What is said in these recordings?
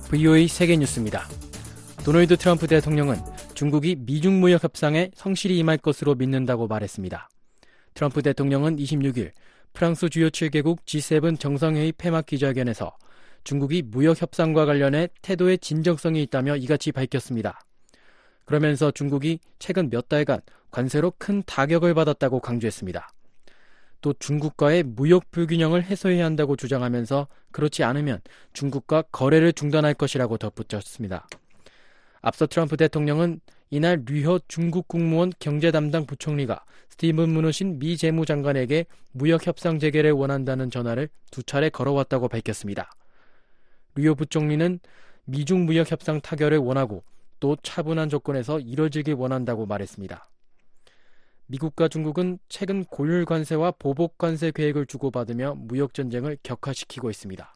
VOA 세계뉴스입니다. 도널드 트럼프 대통령은 중국이 미중 무역 협상에 성실히 임할 것으로 믿는다고 말했습니다. 트럼프 대통령은 26일 프랑스 주요 7개국 G7 정상회의 폐막 기자회견에서 중국이 무역 협상과 관련해 태도에 진정성이 있다며 이같이 밝혔습니다. 그러면서 중국이 최근 몇 달간 관세로 큰 타격을 받았다고 강조했습니다. 또 중국과의 무역 불균형을 해소해야 한다고 주장하면서 그렇지 않으면 중국과 거래를 중단할 것이라고 덧붙였습니다. 앞서 트럼프 대통령은 이날 류허 중국 국무원 경제 담당 부총리가 스티븐 무누신 미 재무장관에게 무역 협상 재개를 원한다는 전화를 2차례 걸어왔다고 밝혔습니다. 류허 부총리는 미중 무역 협상 타결을 원하고 또 차분한 조건에서 이뤄지길 원한다고 말했습니다. 미국과 중국은 최근 고율 관세와 보복 관세 계획을 주고받으며 무역 전쟁을 격화시키고 있습니다.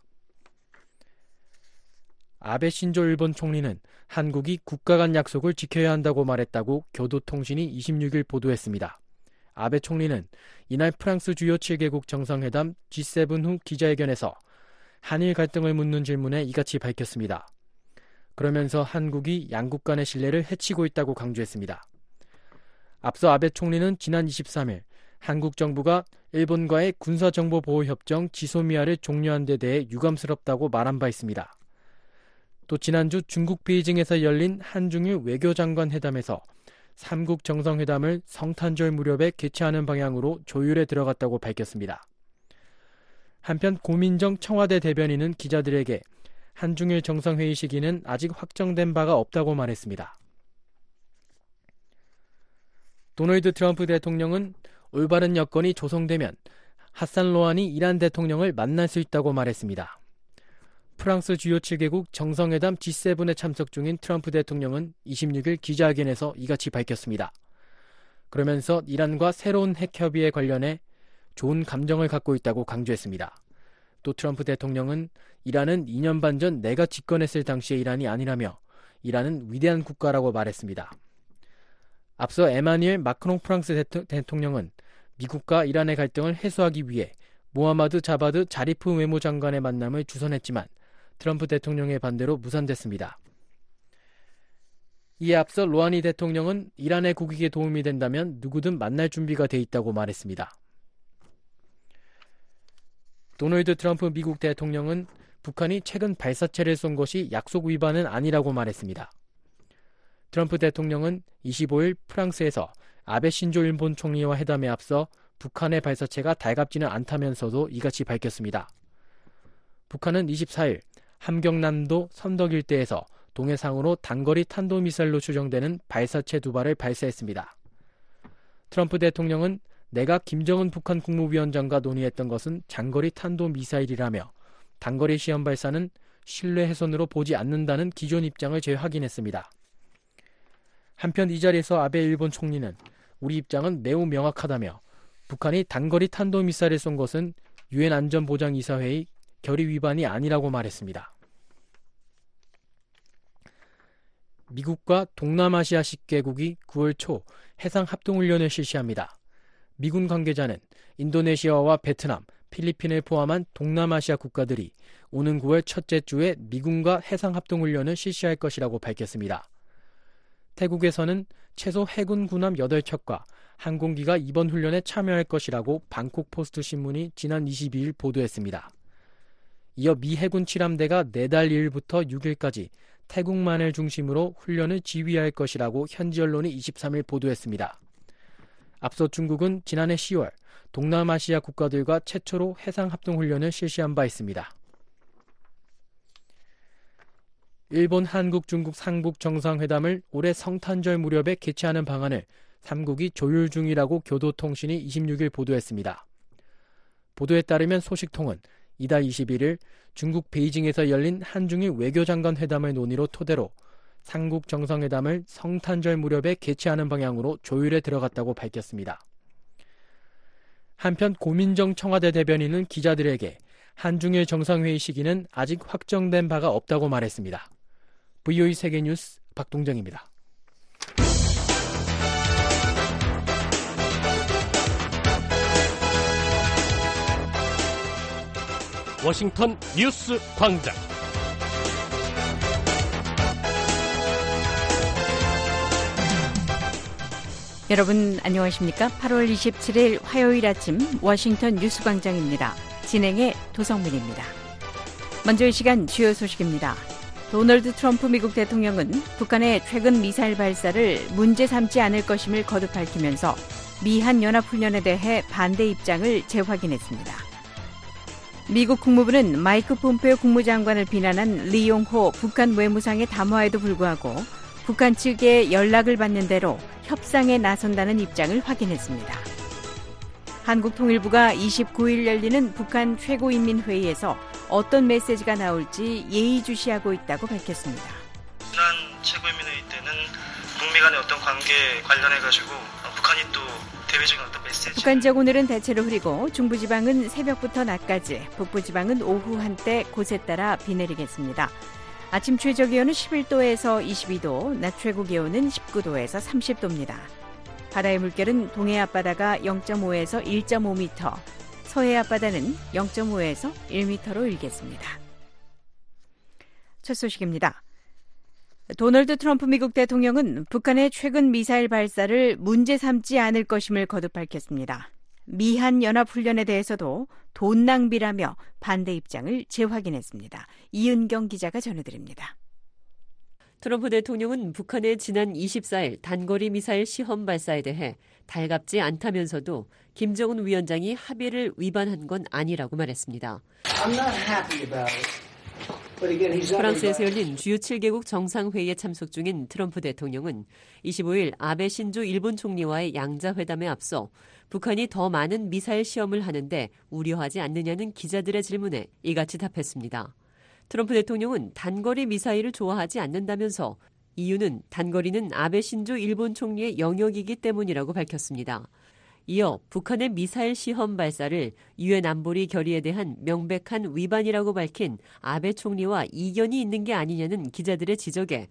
아베 신조 일본 총리는 한국이 국가 간 약속을 지켜야 한다고 말했다고 교도통신이 26일 보도했습니다. 아베 총리는 이날 프랑스 주요 7개국 정상회담 G7 후 기자회견에서 한일 갈등을 묻는 질문에 이같이 밝혔습니다. 그러면서 한국이 양국 간의 신뢰를 해치고 있다고 강조했습니다. 앞서 아베 총리는 지난 23일 한국 정부가 일본과의 군사정보보호협정 지소미아를 종료한 데 대해 유감스럽다고 말한 바 있습니다. 또 지난주 중국 베이징에서 열린 한중일 외교장관 회담에서 3국 정상회담을 성탄절 무렵에 개최하는 방향으로 조율에 들어갔다고 밝혔습니다. 한편 고민정 청와대 대변인은 기자들에게 한중일 정상회의 시기는 아직 확정된 바가 없다고 말했습니다. 도널드 트럼프 대통령은 올바른 여건이 조성되면 하산 로하니 이란 대통령을 만날 수 있다고 말했습니다. 프랑스 주요 7개국 정상회담 G7에 참석 중인 트럼프 대통령은 26일 기자회견에서 이같이 밝혔습니다. 그러면서 이란과 새로운 핵 협의에 관련해 좋은 감정을 갖고 있다고 강조했습니다. 또 트럼프 대통령은 이란은 2년 반 전 내가 집권했을 당시의 이란이 아니라며 이란은 위대한 국가라고 말했습니다. 앞서 에마뉘엘 마크롱 프랑스 대통령은 미국과 이란의 갈등을 해소하기 위해 모하마드 자바드 자리프 외무장관의 만남을 주선했지만 트럼프 대통령의 반대로 무산됐습니다. 이에 앞서 로하니 대통령은 이란의 국익에 도움이 된다면 누구든 만날 준비가 돼 있다고 말했습니다. 도널드 트럼프 미국 대통령은 북한이 최근 발사체를 쏜 것이 약속 위반은 아니라고 말했습니다. 트럼프 대통령은 25일 프랑스에서 아베 신조 일본 총리와 회담에 앞서 북한의 발사체가 달갑지는 않다면서도 이같이 밝혔습니다. 북한은 24일 함경남도 선덕 일대에서 동해상으로 단거리 탄도미사일로 추정되는 발사체 2발을 발사했습니다. 트럼프 대통령은 내가 김정은 북한 국무위원장과 논의했던 것은 장거리 탄도미사일이라며 단거리 시험 발사는 신뢰 훼손으로 보지 않는다는 기존 입장을 재확인했습니다. 한편 이 자리에서 아베 일본 총리는 우리 입장은 매우 명확하다며 북한이 단거리 탄도미사일을 쏜 것은 유엔 안전보장이사회의 결의 위반이 아니라고 말했습니다. 미국과 동남아시아 10개국이 9월 초 해상합동훈련을 실시합니다. 미군 관계자는 인도네시아와 베트남, 필리핀을 포함한 동남아시아 국가들이 오는 9월 첫째 주에 미군과 해상합동훈련을 실시할 것이라고 밝혔습니다. 태국에서는 최소 해군 군함 8척과 항공기가 이번 훈련에 참여할 것이라고 방콕 포스트 신문이 지난 22일 보도했습니다. 이어 미 해군 7함대가 내달 2일부터 6일까지 태국만을 중심으로 훈련을 지휘할 것이라고 현지 언론이 23일 보도했습니다. 앞서 중국은 지난해 10월 동남아시아 국가들과 최초로 해상합동훈련을 실시한 바 있습니다. 일본, 한국, 중국 3국 정상회담을 올해 성탄절 무렵에 개최하는 방안을 3국이 조율 중이라고 교도통신이 26일 보도했습니다. 보도에 따르면 소식통은 이달 21일 중국 베이징에서 열린 한중일 외교장관 회담을 논의로 토대로 3국 정상회담을 성탄절 무렵에 개최하는 방향으로 조율에 들어갔다고 밝혔습니다. 한편 고민정 청와대 대변인은 기자들에게 한중일 정상회의 시기는 아직 확정된 바가 없다고 말했습니다. VOA 세계뉴스 박동정입니다. 워싱턴 뉴스 광장 여러분 안녕하십니까? 8월 27일 화요일 아침 워싱턴 뉴스광장입니다. 진행의 도성민입니다. 먼저 이 시간 주요 소식입니다. 도널드 트럼프 미국 대통령은 북한의 최근 미사일 발사를 문제 삼지 않을 것임을 거듭 밝히면서 미한 연합훈련에 대해 반대 입장을 재확인했습니다. 미국 국무부는 마이크 폼페오 국무장관을 비난한 리용호 북한 외무상의 담화에도 불구하고 북한 측의 연락을 받는 대로 협상에 나선다는 입장을 확인했습니다. 한국통일부가 29일 열리는 북한 최고인민회의에서 어떤 메시지가 나올지 예의주시하고 있다고 밝혔습니다. 지난 최고인민회의 때는 북미 간의 어떤 관계에 관련해가지고 북한이 또 대외적인 어떤 메시지. 북한 지역 오늘은 대체로 흐리고 중부지방은 새벽부터 낮까지, 북부지방은 오후 한때 곳에 따라 비 내리겠습니다. 아침 최저 기온은 11도에서 22도, 낮 최고 기온은 19도에서 30도입니다. 바다의 물결은 동해 앞바다가 0.5에서 1.5m, 서해 앞바다는 0.5에서 1m로 일겠습니다. 첫 소식입니다. 도널드 트럼프 미국 대통령은 북한의 최근 미사일 발사를 문제 삼지 않을 것임을 거듭 밝혔습니다. 미한 연합훈련에 대해서도 돈 낭비라며 반대 입장을 재확인했습니다. 이은경 기자가 전해드립니다. 트럼프 대통령은 북한의 지난 24일 단거리 미사일 시험 발사에 대해 달갑지 않다면서도 김정은 위원장이 합의를 위반한 건 아니라고 말했습니다. 프랑스에서 열린 주요 7개국 정상회의에 참석 중인 트럼프 대통령은 25일 아베 신조 일본 총리와의 양자회담에 앞서 북한이 더 많은 미사일 시험을 하는데 우려하지 않느냐는 기자들의 질문에 이같이 답했습니다. 트럼프 대통령은 단거리 미사일을 좋아하지 않는다면서 이유는 단거리는 아베 신조 일본 총리의 영역이기 때문이라고 밝혔습니다. 이어 북한의 미사일 시험 발사를 유엔 안보리 결의에 대한 명백한 위반이라고 밝힌 아베 총리와 이견이 있는 게 아니냐는 기자들의 지적에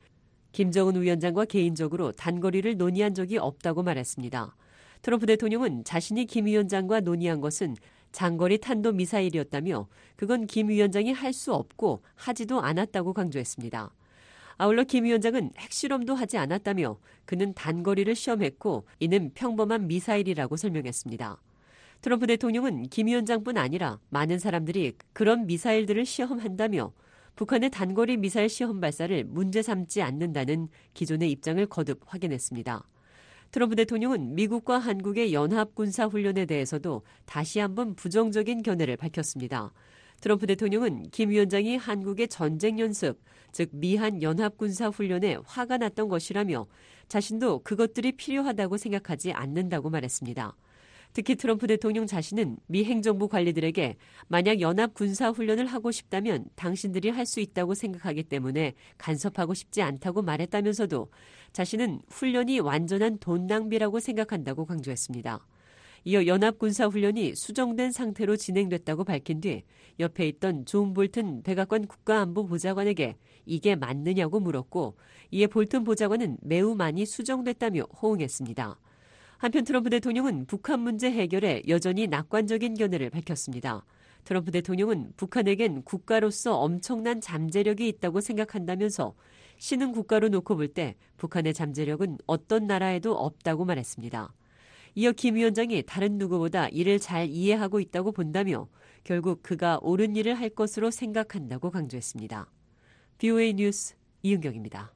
김정은 위원장과 개인적으로 단거리를 논의한 적이 없다고 말했습니다. 트럼프 대통령은 자신이 김 위원장과 논의한 것은 장거리 탄도미사일이었다며 그건 김 위원장이 할 수 없고 하지도 않았다고 강조했습니다. 아울러 김 위원장은 핵실험도 하지 않았다며 그는 단거리를 시험했고 이는 평범한 미사일이라고 설명했습니다. 트럼프 대통령은 김 위원장뿐 아니라 많은 사람들이 그런 미사일들을 시험한다며 북한의 단거리 미사일 시험 발사를 문제 삼지 않는다는 기존의 입장을 거듭 확인했습니다. 트럼프 대통령은 미국과 한국의 연합군사훈련에 대해서도 다시 한번 부정적인 견해를 밝혔습니다. 트럼프 대통령은 김 위원장이 한국의 전쟁 연습, 즉 미한 연합군사훈련에 화가 났던 것이라며 자신도 그것들이 필요하다고 생각하지 않는다고 말했습니다. 특히 트럼프 대통령 자신은 미 행정부 관리들에게 만약 연합군사훈련을 하고 싶다면 당신들이 할 수 있다고 생각하기 때문에 간섭하고 싶지 않다고 말했다면서도 자신은 훈련이 완전한 돈 낭비라고 생각한다고 강조했습니다. 이어 연합군사훈련이 수정된 상태로 진행됐다고 밝힌 뒤 옆에 있던 존 볼튼 백악관 국가안보보좌관에게 이게 맞느냐고 물었고 이에 볼튼 보좌관은 매우 많이 수정됐다며 호응했습니다. 한편 트럼프 대통령은 북한 문제 해결에 여전히 낙관적인 견해를 밝혔습니다. 트럼프 대통령은 북한에겐 국가로서 엄청난 잠재력이 있다고 생각한다면서 신흥 국가로 놓고 볼 때 북한의 잠재력은 어떤 나라에도 없다고 말했습니다. 이어 김 위원장이 다른 누구보다 이를 잘 이해하고 있다고 본다며 결국 그가 옳은 일을 할 것으로 생각한다고 강조했습니다. VOA 뉴스 이은경입니다.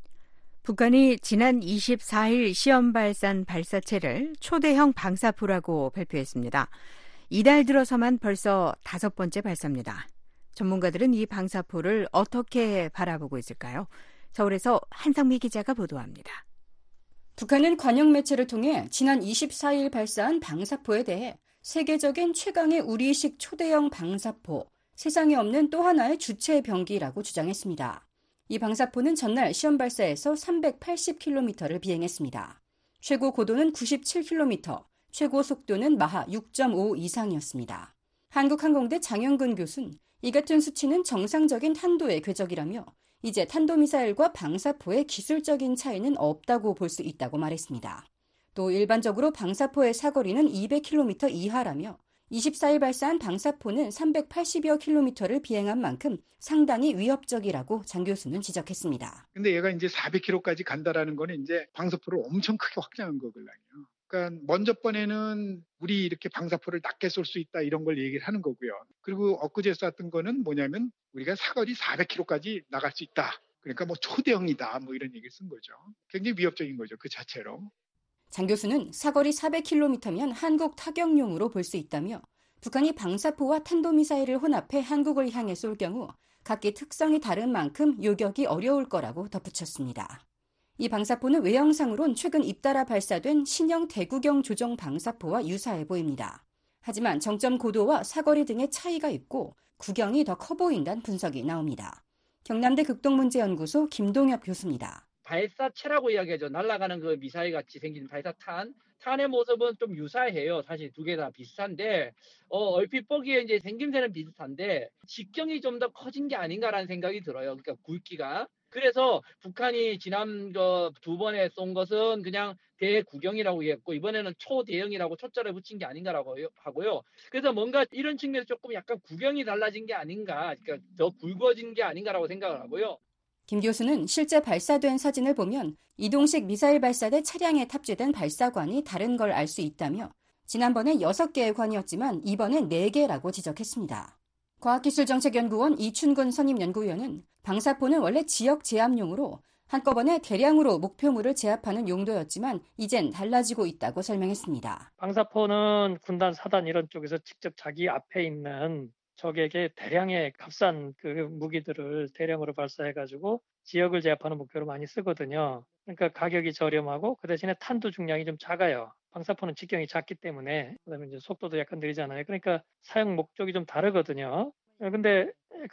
북한이 지난 24일 시험 발사한 발사체를 초대형 방사포라고 발표했습니다. 이달 들어서만 벌써 5번째 발사입니다. 전문가들은 이 방사포를 어떻게 바라보고 있을까요? 서울에서 한상미 기자가 보도합니다. 북한은 관영 매체를 통해 지난 24일 발사한 방사포에 대해 세계적인 최강의 우리식 초대형 방사포, 세상에 없는 또 하나의 주체 병기라고 주장했습니다. 이 방사포는 전날 시험 발사에서 380km를 비행했습니다. 최고 고도는 97km, 최고 속도는 마하 6.5 이상이었습니다. 한국항공대 장영근 교수는 이 같은 수치는 정상적인 탄도의 궤적이라며 이제 탄도미사일과 방사포의 기술적인 차이는 없다고 볼 수 있다고 말했습니다. 또 일반적으로 방사포의 사거리는 200km 이하라며 24일 발사한 방사포는 380여 킬로미터를 비행한 만큼 상당히 위협적이라고 장 교수는 지적했습니다. 근데 얘가 이제 400km까지 간다라는 거는 이제 방사포를 엄청 크게 확장한 거거든요. 그러니까 먼저 번에는 우리 이렇게 방사포를 낮게 쏠 수 있다 이런 걸 얘기를 하는 거고요. 그리고 엊그제 쐈던 거는 뭐냐면 우리가 사거리 400km까지 나갈 수 있다. 그러니까 뭐 초대형이다 뭐 이런 얘기를 쓴 거죠. 굉장히 위협적인 거죠. 그 자체로. 장 교수는 사거리 400km면 한국 타격용으로 볼 수 있다며 북한이 방사포와 탄도미사일을 혼합해 한국을 향해 쏠 경우 각기 특성이 다른 만큼 요격이 어려울 거라고 덧붙였습니다. 이 방사포는 외형상으론 최근 잇따라 발사된 신형 대구경 조정 방사포와 유사해 보입니다. 하지만 정점 고도와 사거리 등의 차이가 있고 구경이 더 커 보인다는 분석이 나옵니다. 경남대 극동문제연구소 김동엽 교수입니다. 발사체라고 이야기하죠. 날아가는 그 미사일 같이 생긴 발사탄. 탄의 모습은 좀 유사해요. 사실 두 개 다 비슷한데, 얼핏 보기에 이제 생김새는 비슷한데, 직경이 좀 더 커진 게 아닌가라는 생각이 들어요. 그러니까 굵기가. 그래서 북한이 지난 두 번에 쏜 것은 그냥 대구경이라고 했고, 이번에는 초대형이라고 초자를 붙인 게 아닌가라고 하고요. 그래서 뭔가 이런 측면에서 조금 약간 구경이 달라진 게 아닌가, 그러니까 더 굵어진 게 아닌가라고 생각을 하고요. 김 교수는 실제 발사된 사진을 보면 이동식 미사일 발사대 차량에 탑재된 발사관이 다른 걸 알 수 있다며 지난번엔 6개의 관이었지만 이번엔 4개라고 지적했습니다. 과학기술정책연구원 이춘근 선임연구위원은 방사포는 원래 지역 제압용으로 한꺼번에 대량으로 목표물을 제압하는 용도였지만 이젠 달라지고 있다고 설명했습니다. 방사포는 군단, 사단 이런 쪽에서 직접 자기 앞에 있는 적에게 대량의 값싼 그 무기들을 대량으로 발사해가지고 지역을 제압하는 목표로 많이 쓰거든요. 그러니까 가격이 저렴하고 그 대신에 탄두 중량이 좀 작아요. 방사포는 직경이 작기 때문에 그다음에 이제 속도도 약간 느리잖아요. 그러니까 사용 목적이 좀 다르거든요. 근데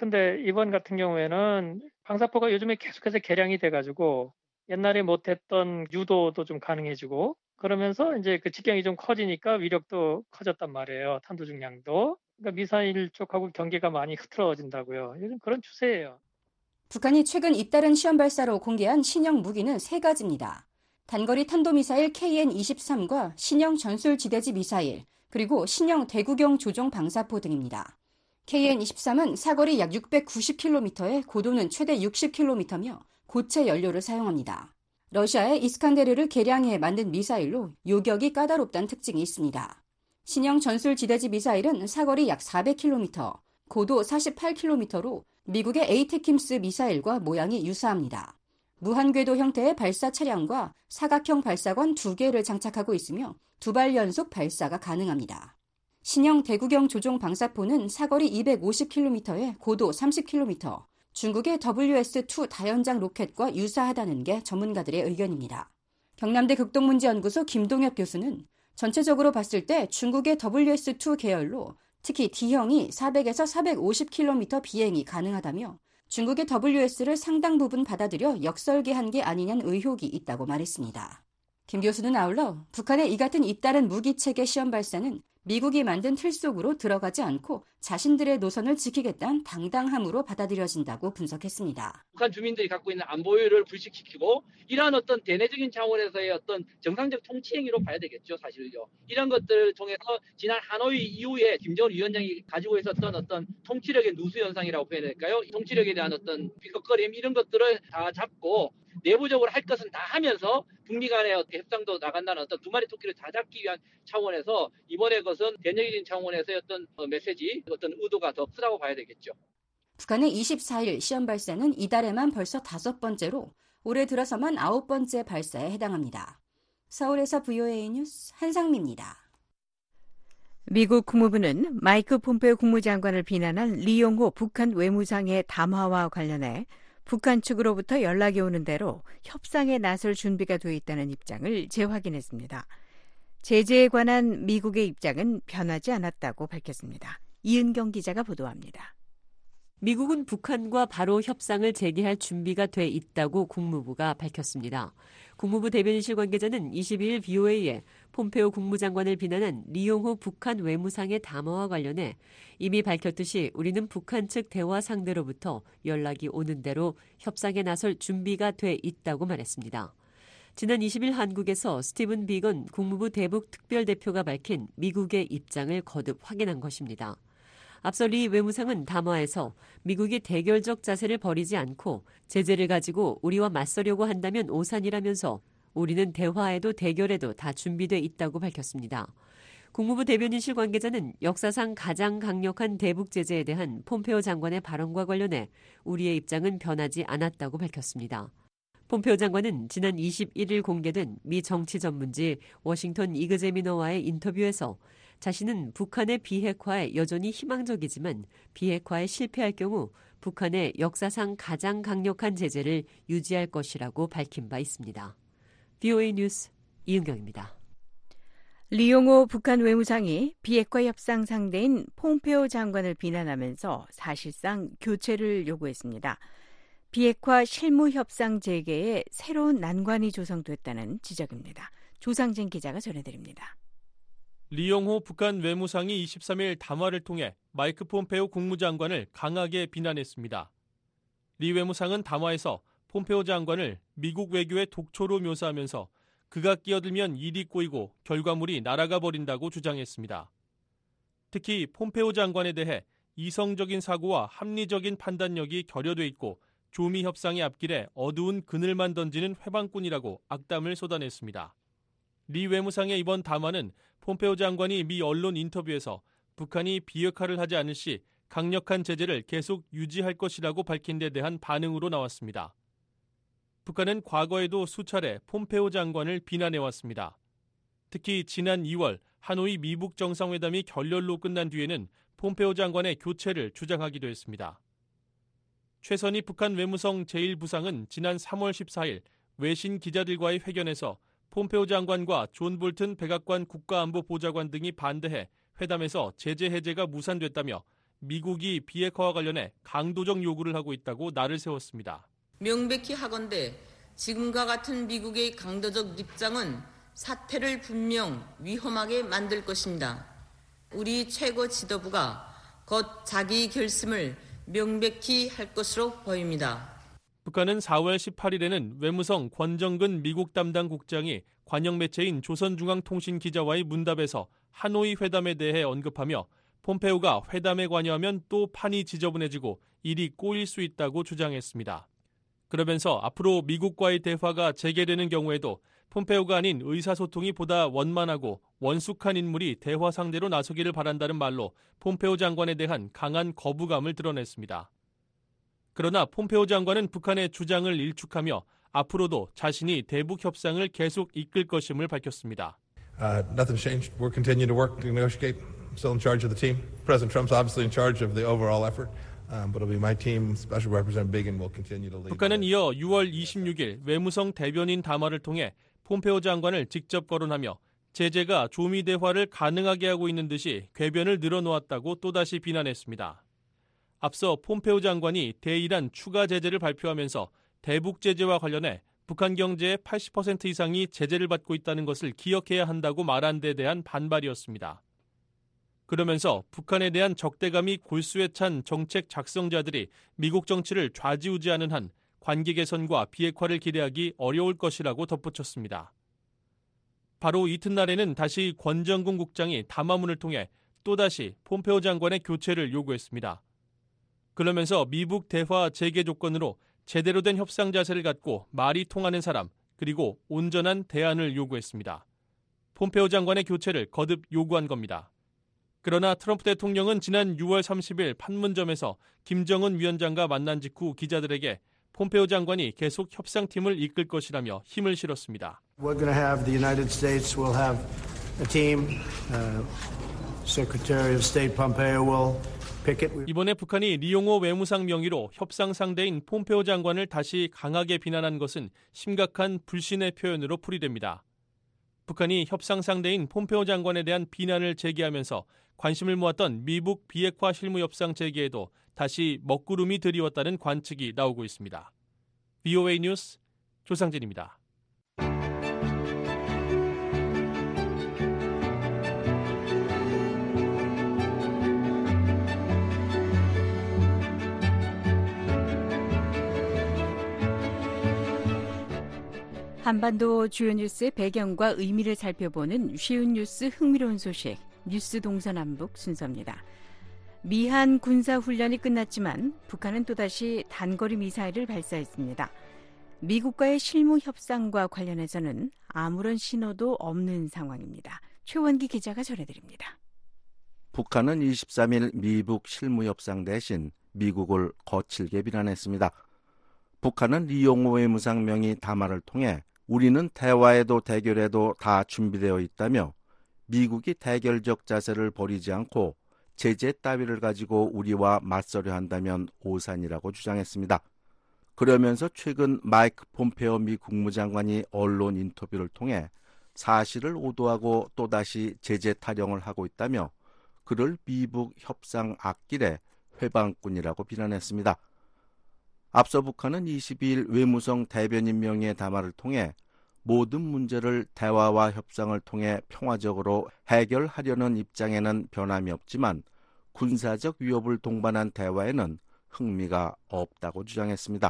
이번 같은 경우에는 방사포가 요즘에 계속해서 개량이 돼가지고 옛날에 못했던 유도도 좀 가능해지고 그러면서 이제 그 직경이 좀 커지니까 위력도 커졌단 말이에요. 탄두 중량도. 그러니까 미사일 쪽하고 경계가 많이 흐트러진다고요. 요즘 그런 추세예요. 북한이 최근 잇따른 시험 발사로 공개한 신형 무기는 3가지입니다. 단거리 탄도미사일 KN-23과 신형 전술지대지 미사일, 그리고 신형 대구경 조종 방사포 등입니다. KN-23은 사거리 약 690km에 고도는 최대 60km며 고체 연료를 사용합니다. 러시아의 이스칸데르를 개량해 만든 미사일로 요격이 까다롭다는 특징이 있습니다. 신형 전술지대지 미사일은 사거리 약 400km, 고도 48km로 미국의 에이테킴스 미사일과 모양이 유사합니다. 무한궤도 형태의 발사 차량과 사각형 발사관 2개를 장착하고 있으며 2발 연속 발사가 가능합니다. 신형 대구경 조종 방사포는 사거리 250km에 고도 30km, 중국의 WS-2 다연장 로켓과 유사하다는 게 전문가들의 의견입니다. 경남대 극동문제연구소 김동엽 교수는 전체적으로 봤을 때 중국의 WS-2 계열로 특히 D형이 400에서 450km 비행이 가능하다며 중국의 WS를 상당 부분 받아들여 역설계한 게 아니냐는 의혹이 있다고 말했습니다. 김 교수는 아울러 북한의 이 같은 잇따른 무기체계 시험 발사는 미국이 만든 틀 속으로 들어가지 않고 자신들의 노선을 지키겠다는 당당함으로 받아들여진다고 분석했습니다. 북한 주민들이 갖고 있는 안보율을 불식시키고 이러한 어떤 대내적인 차원에서의 어떤 정상적 통치 행위로 봐야 되겠죠, 사실요. 이런 것들을 통해서 지난 하노이 이후에 김정은 위원장이 가지고 있었던 어떤 통치력의 누수 현상이라고 표현할까요? 통치력에 대한 어떤 삐걱거림 이런 것들을 다 잡고 내부적으로 할 것은 다 하면서 북미 간의 협상도 나간다는 어떤 두 마리 토끼를 다 잡기 위한 차원에서 이번의 것은 대내적인 차원에서의 어떤 메시지, 어떤 의도가 더 크다고 봐야 되겠죠. 북한의 24일 시험 발사는 이달에만 벌써 5번째로 올해 들어서만 9번째 발사에 해당합니다. 서울에서 VOA 뉴스 한상미입니다. 미국 국무부는 마이크 폼페오 국무장관을 비난한 리용호 북한 외무상의 담화와 관련해 북한 측으로부터 연락이 오는 대로 협상에 나설 준비가 돼 있다는 입장을 재확인했습니다. 제재에 관한 미국의 입장은 변하지 않았다고 밝혔습니다. 이은경 기자가 보도합니다. 미국은 북한과 바로 협상을 재개할 준비가 돼 있다고 국무부가 밝혔습니다. 국무부 대변인실 관계자는 22일 VOA에 폼페오 국무장관을 비난한 리용호 북한 외무상의 담화와 관련해 이미 밝혔듯이 우리는 북한 측 대화 상대로부터 연락이 오는 대로 협상에 나설 준비가 돼 있다고 말했습니다. 지난 20일 한국에서 스티븐 비건 국무부 대북 특별대표가 밝힌 미국의 입장을 거듭 확인한 것입니다. 앞서 리 외무상은 담화에서 미국이 대결적 자세를 버리지 않고 제재를 가지고 우리와 맞서려고 한다면 오산이라면서 우리는 대화에도 대결에도 다 준비돼 있다고 밝혔습니다. 국무부 대변인실 관계자는 역사상 가장 강력한 대북 제재에 대한 폼페오 장관의 발언과 관련해 우리의 입장은 변하지 않았다고 밝혔습니다. 폼페오 장관은 지난 21일 공개된 미 정치 전문지 워싱턴 이그제미너와의 인터뷰에서 자신은 북한의 비핵화에 여전히 희망적이지만 비핵화에 실패할 경우 북한의 역사상 가장 강력한 제재를 유지할 것이라고 밝힌 바 있습니다. VOA 뉴스 이은경입니다. 리용호 북한 외무상이 비핵화 협상 상대인 폼페오 장관을 비난하면서 사실상 교체를 요구했습니다. 비핵화 실무협상 재개에 새로운 난관이 조성됐다는 지적입니다. 조상진 기자가 전해드립니다. 리용호 북한 외무상이 23일 담화를 통해 마이크 폼페오 국무장관을 강하게 비난했습니다. 리 외무상은 담화에서 폼페오 장관을 미국 외교의 독초로 묘사하면서 그가 끼어들면 일이 꼬이고 결과물이 날아가 버린다고 주장했습니다. 특히 폼페오 장관에 대해 이성적인 사고와 합리적인 판단력이 결여돼 있고 조미 협상의 앞길에 어두운 그늘만 던지는 회방꾼이라고 악담을 쏟아냈습니다. 리 외무상의 이번 담화는 폼페오 장관이 미 언론 인터뷰에서 북한이 비핵화를 하지 않을 시 강력한 제재를 계속 유지할 것이라고 밝힌 데 대한 반응으로 나왔습니다. 북한은 과거에도 수차례 폼페오 장관을 비난해왔습니다. 특히 지난 2월 하노이 미북 정상회담이 결렬로 끝난 뒤에는 폼페오 장관의 교체를 주장하기도 했습니다. 최선희 북한 외무성 제1부상은 지난 3월 14일 외신 기자들과의 회견에서 폼페오 장관과 존 볼튼 백악관 국가안보보좌관 등이 반대해 회담에서 제재 해제가 무산됐다며 미국이 비핵화와 관련해 강도적 요구를 하고 있다고 날을 세웠습니다. 명백히 하건대 지금과 같은 미국의 강도적 입장은 사태를 분명 위험하게 만들 것입니다. 우리 최고 지도부가 곧 자기 결심을 명백히 할 것으로 보입니다. 북한은 4월 18일에는 외무성 권정근 미국 담당 국장이 관영 매체인 조선중앙통신 기자와의 문답에서 하노이 회담에 대해 언급하며 폼페오가 회담에 관여하면 또 판이 지저분해지고 일이 꼬일 수 있다고 주장했습니다. 그러면서 앞으로 미국과의 대화가 재개되는 경우에도 폼페오가 아닌 의사소통이 보다 원만하고 원숙한 인물이 대화 상대로 나서기를 바란다는 말로 폼페오 장관에 대한 강한 거부감을 드러냈습니다. 그러나 폼페오 장관은 북한의 주장을 일축하며 앞으로도 자신이 대북 협상을 계속 이끌 것임을 밝혔습니다. Nothing's changed. We'll continue to work to negotiate. Still in charge of the team. President Trump's obviously in charge of the overall effort. But it'll be my team. Special Representative Biegun will continue to lead. 북한은 이어 6월 26일 외무성 대변인 담화를 통해 폼페오 장관을 직접 거론하며 제재가 조미 대화를 가능하게 하고 있는 듯이 궤변을 늘어놓았다고 또다시 비난했습니다. 앞서 폼페오 장관이 대이란 추가 제재를 발표하면서 대북 제재와 관련해 북한 경제의 80% 이상이 제재를 받고 있다는 것을 기억해야 한다고 말한 데 대한 반발이었습니다. 그러면서 북한에 대한 적대감이 골수에 찬 정책 작성자들이 미국 정치를 좌지우지하는 한 관계 개선과 비핵화를 기대하기 어려울 것이라고 덧붙였습니다. 바로 이튿날에는 다시 권정근 국장이 담화문을 통해 또다시 폼페오 장관의 교체를 요구했습니다. 그러면서 미북 대화 재개 조건으로 제대로 된 협상 자세를 갖고 말이 통하는 사람 그리고 온전한 대안을 요구했습니다. 폼페오 장관의 교체를 거듭 요구한 겁니다. 그러나 트럼프 대통령은 지난 6월 30일 판문점에서 김정은 위원장과 만난 직후 기자들에게 폼페오 장관이 계속 협상팀을 이끌 것이라며 힘을 실었습니다. We're going to have the United States will have a team. Secretary of State Pompeo will pick it. 이번에 북한이 리용호 외무상 명의로 협상 상대인 폼페오 장관을 다시 강하게 비난한 것은 심각한 불신의 표현으로 풀이됩니다. 북한이 협상 상대인 폼페오 장관에 대한 비난을 제기하면서 관심을 모았던 미북 비핵화 실무협상 재개에도 다시 먹구름이 드리웠다는 관측이 나오고 있습니다. VOA 뉴스 조상진입니다. 한반도 주요 뉴스의 배경과 의미를 살펴보는 쉬운 뉴스 흥미로운 소식, 뉴스 동서남북 순서입니다. 미한 군사훈련이 끝났지만 북한은 또다시 단거리 미사일을 발사했습니다. 미국과의 실무 협상과 관련해서는 아무런 신호도 없는 상황입니다. 최원기 기자가 전해드립니다. 북한은 23일 미북 실무 협상 대신 미국을 거칠게 비난했습니다. 북한은 리용호 외무상 명의 담화를 통해 우리는 대화에도 대결에도 다 준비되어 있다며 미국이 대결적 자세를 버리지 않고 제재 따위를 가지고 우리와 맞서려 한다면 오산이라고 주장했습니다. 그러면서 최근 마이크 폼페오 미 국무장관이 언론 인터뷰를 통해 사실을 오도하고 또다시 제재 타령을 하고 있다며 그를 미북 협상 앞길에 회방꾼이라고 비난했습니다. 앞서 북한은 22일 외무성 대변인 명의의 담화를 통해 모든 문제를 대화와 협상을 통해 평화적으로 해결하려는 입장에는 변함이 없지만 군사적 위협을 동반한 대화에는 흥미가 없다고 주장했습니다.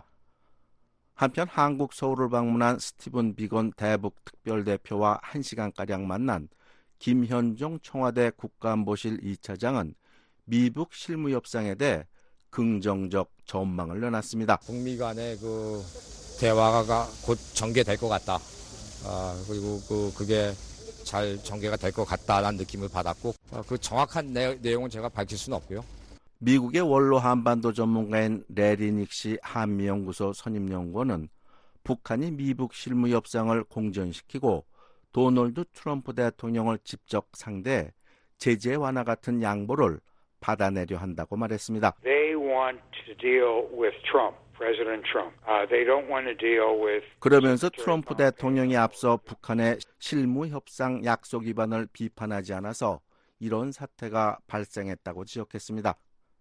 한편 한국 서울을 방문한 스티븐 비건 대북 특별대표와 1시간가량 만난 김현종 청와대 국가안보실 2차장은 미북 실무 협상에 대해 긍정적 전망을 내놨습니다. 북미 간의 그 대화가 곧 전개될 것 같다. 그리고 그게 잘 전개가 될 것 같다라는 느낌을 받았고 그 정확한 내용은 제가 밝힐 수는 없고요. 미국의 원로 한반도 전문가인 레리 닉시 한미연구소 선임연구원은 북한이 미북 실무 협상을 공전시키고 도널드 트럼프 대통령을 직접 상대해 제재 완화 같은 양보를 받아내려 한다고 말했습니다. They want to deal with Trump, President Trump. They don't want to deal with. 그러면서 트럼프 대통령이 앞서 북한의 실무 협상 약속 위반을 비판하지 않아서 이런 사태가 발생했다고 지적했습니다.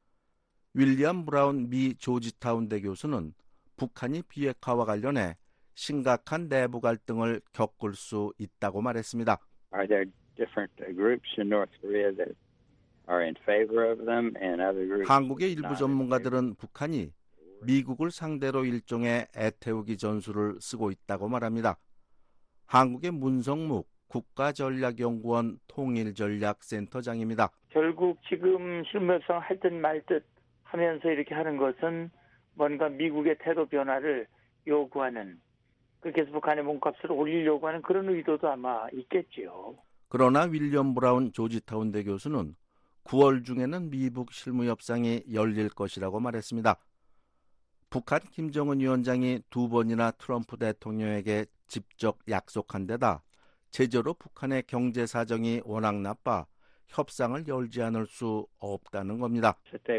윌리엄 브라운 미 조지타운대 교수는 북한이 비핵화와 관련해 심각한 내부 갈등을 겪을 수 있다고 말했습니다. Are there different groups in North Korea that are in favor of them and other groups? 한국의 일부 전문가들은 북한이 미국을 상대로 일종의 애태우기 전술을 쓰고 있다고 말합니다. 한국의 문성묵 국가전략연구원 통일전략센터장입니다. 결국 지금 실무협상 할 듯 말 듯 하면서 이렇게 하는 것은 뭔가 미국의 태도 변화를 요구하는, 그렇게 해서 북한의 몸값을 올리려고 하는 그런 의도도 아마 있겠지요. 그러나 윌리엄 브라운 조지타운대 교수는 9월 중에는 미북 실무협상이 열릴 것이라고 말했습니다. 북한 김정은 위원장이 2번이나 트럼프 대통령에게 직접 약속한 데다 제재로 북한의 경제 사정이 워낙 나빠 협상을 열지 않을 수 없다는 겁니다.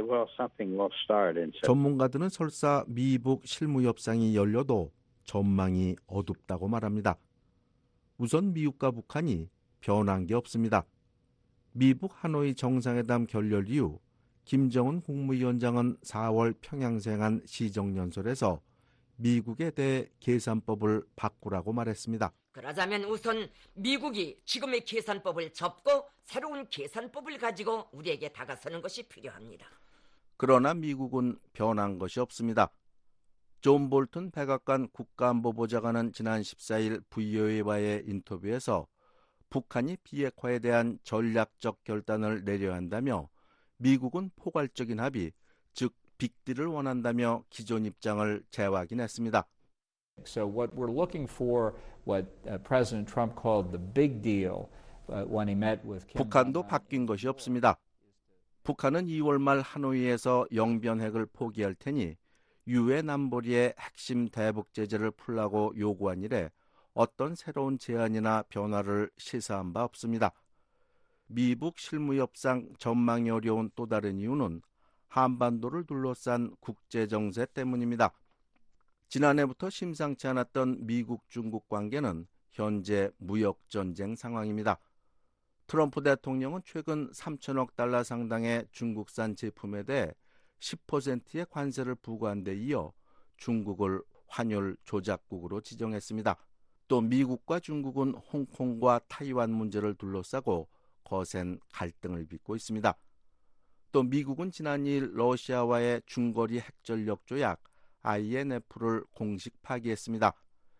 전문가들은 설사 미북 실무협상이 열려도 전망이 어둡다고 말합니다. 우선 미국과 북한이 변한 게 없습니다. 미북 하노이 정상회담 결렬 이후 김정은 국무위원장은 4월 평양생한 시정연설에서 미국에 대해 계산법을 바꾸라고 말했습니다. 그러자면 우선 미국이 지금의 계산법을 접고 새로운 계산법을 가지고 우리에게 다가서는 것이 필요합니다. 그러나 미국은 변한 것이 없습니다. 존 볼튼 백악관 국가안보보좌관은 지난 14일 VOA와의 인터뷰에서 북한이 비핵화에 대한 전략적 결단을 내려야 한다며 미국은 포괄적인 합의, 즉 빅딜을 원한다며 기존 입장을 재확인했습니다. So what we're looking for, what President Trump called the big deal when he met with Kim. 북한도 바뀐 것이 없습니다. 북한은 2월 말 하노이에서 영변핵을 포기할 테니 유엔 안보리의 핵심 대북 제재를 풀라고 요구한 이래 어떤 새로운 제안이나 변화를 시사한 바 없습니다. 미북 실무협상 전망이 어려운 또 다른 이유는 한반도를 둘러싼 국제정세 때문입니다. 지난해부터 심상치 않았던 미국-중국 관계는 현재 무역전쟁 상황입니다. 트럼프 대통령은 최근 3천억 달러 상당의 중국산 제품에 대해 10%의 관세를 부과한 데 이어 중국을 환율 조작국으로 지정했습니다. 또 미국과 중국은 홍콩과 타이완 문제를 둘러싸고 거센 갈등을 빚고 있습니다. 또 미국은 지난 2일 러시아와의 중거리 핵전력 조약 INF를 공식 파기했습니다.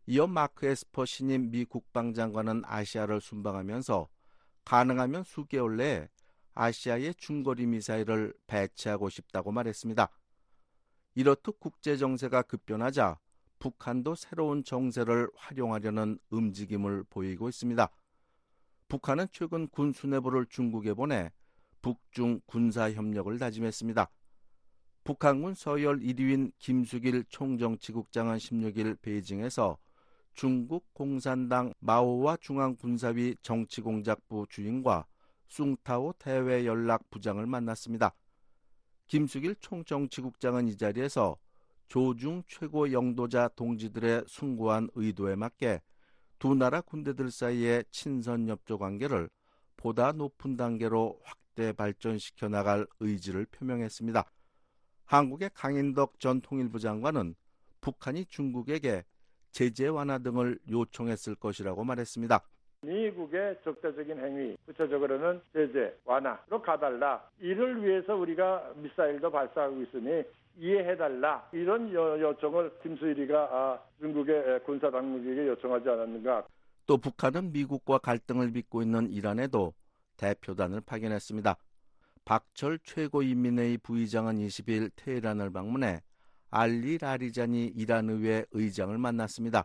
이어 마크 에스퍼 신임 미 국방장관은 아시아를 순방하면서 가능하면 수개월 내에 아시아에 중거리 미사일을 배치하고 싶다고 말했습니다. 이렇듯 국제 정세가 급변하자 북한도 새로운 정세를 활용하려는 움직임을 보이고 있습니다. 북한은 최근 군 수뇌부를 중국에 보내 북중 군사협력을 다짐했습니다. 북한군 서열 1위인 김숙일 총정치국장은 16일 베이징에서 중국 공산당 마오와 중앙군사위 정치공작부 주임과 숭타오 대외연락부장을 만났습니다. 김숙일 총정치국장은 이 자리에서 조중 최고 영도자 동지들의 숭고한 의도에 맞게 두 나라 군대들 사이의 친선협조 관계를 보다 높은 단계로 확대 발전시켜 나갈 의지를 표명했습니다. 한국의 강인덕 전 통일부 장관은 북한이 중국에게 제재 완화 등을 요청했을 것이라고 말했습니다. 미국의 적대적인 행위, 구체적으로는 제재 완화로 가달라. 이를 위해서 우리가 미사일도 발사하고 있으니 이해해달라. 이런 요청을 김수일이가 중국의 군사당국에게 요청하지 않았는가. 또 북한은 미국과 갈등을 빚고 있는 이란에도 대표단을 파견했습니다. 박철 최고인민회의 부의장은 20일 테헤란을 방문해 알리 라리자니 이란 의회 의장을 만났습니다.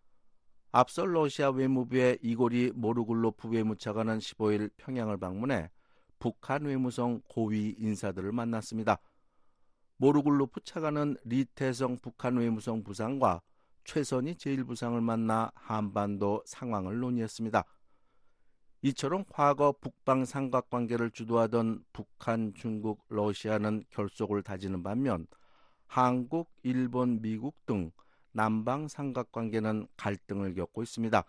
앞서 러시아 외무부의 이고리 모르굴로프 외무차관은 15일 평양을 방문해 북한 외무성 고위 인사들을 만났습니다. 모르굴로프 차관은 리태성 북한 외무성 부상과 최선희 제1부상을 만나 한반도 상황을 논의했습니다. 이처럼 과거 북방 삼각관계를 주도하던 북한, 중국, 러시아는 결속을 다지는 반면 한국, 일본, 미국 등 남방 삼각관계는 갈등을 겪고 있습니다.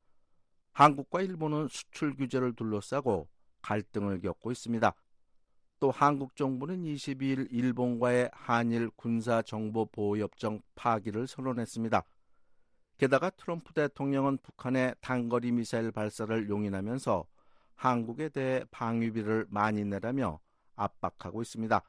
한국과 일본은 수출 규제를 둘러싸고 갈등을 겪고 있습니다. 또 한국 정부는 22일 일본과의 한일 군사정보보호협정 파기를 선언했습니다. 게다가 트럼프 대통령은 북한의 단거리 미사일 발사를 용인하면서 한국에 대해 방위비를 많이 내라며 압박하고 있습니다.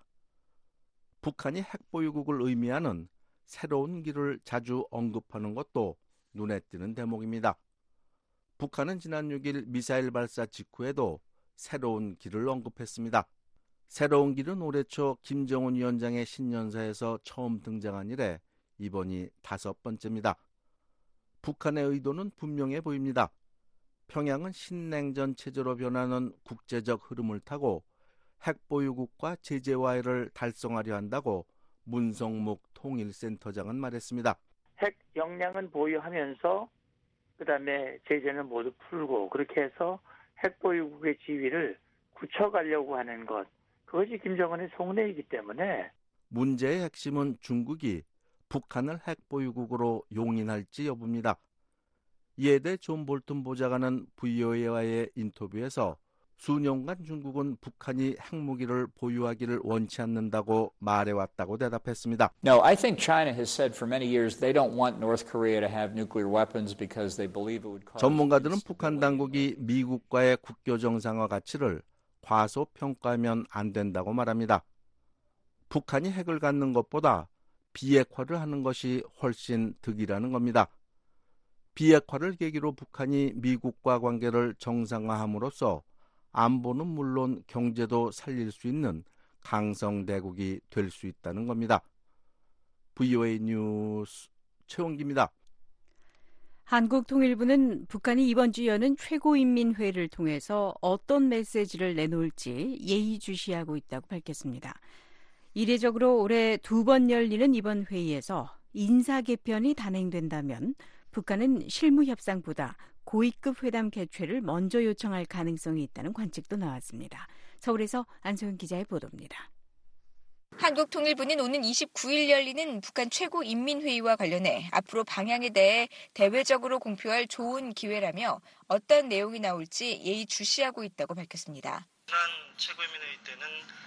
북한이 핵보유국을 의미하는 새로운 길을 자주 언급하는 것도 눈에 띄는 대목입니다. 북한은 지난 6일 미사일 발사 직후에도 새로운 길을 언급했습니다. 새로운 길은 올해 초 김정은 위원장의 신년사에서 처음 등장한 이래 이번이 5번째입니다. 북한의 의도는 분명해 보입니다. 평양은 신냉전 체제로 변하는 국제적 흐름을 타고 핵보유국과 제재 와해를 달성하려 한다고 문성묵 통일센터장은 말했습니다. 핵 역량은 보유하면서 그다음에 제재는 모두 풀고 그렇게 해서 핵보유국의 지위를 굳혀가려고 하는 것. 그것이 김정은의 속내이기 때문에 문제의 핵심은 중국이 북한을 핵보유국으로 용인할지 여부입니다. 이에 대해 존 볼튼 보좌관은 VOA와의 인터뷰에서 수년간 중국은 북한이 핵무기를 보유하기를 원치 않는다고 말해왔다고 대답했습니다. No, I think China has said for many years they don't want North Korea to have nuclear weapons because they believe it would cause. 전문가들은 북한 당국이 미국과의 국교 정상화 가치를 과소평가하면 안 된다고 말합니다. 북한이 핵을 갖는 것보다 비핵화를 하는 것이 훨씬 득이라는 겁니다. 비핵화를 계기로 북한이 미국과 관계를 정상화함으로써 안보는 물론 경제도 살릴 수 있는 강성대국이 될 수 있다는 겁니다. VOA 뉴스 최원기입니다. 한국통일부는 북한이 이번 주 여는 최고인민회의를 통해서 어떤 메시지를 내놓을지 예의주시하고 있다고 밝혔습니다. 이례적으로 올해 2번 열리는 이번 회의에서 인사 개편이 단행된다면 북한은 실무 협상보다 고위급 회담 개최를 먼저 요청할 가능성이 있다는 관측도 나왔습니다. 서울에서 안소영 기자의 보도입니다. 한국통일부는 오는 29일 열리는 북한 최고인민회의와 관련해 앞으로 방향에 대해 대외적으로 공표할 좋은 기회라며 어떤 내용이 나올지 예의주시하고 있다고 밝혔습니다. 지난 최고인민회의 때는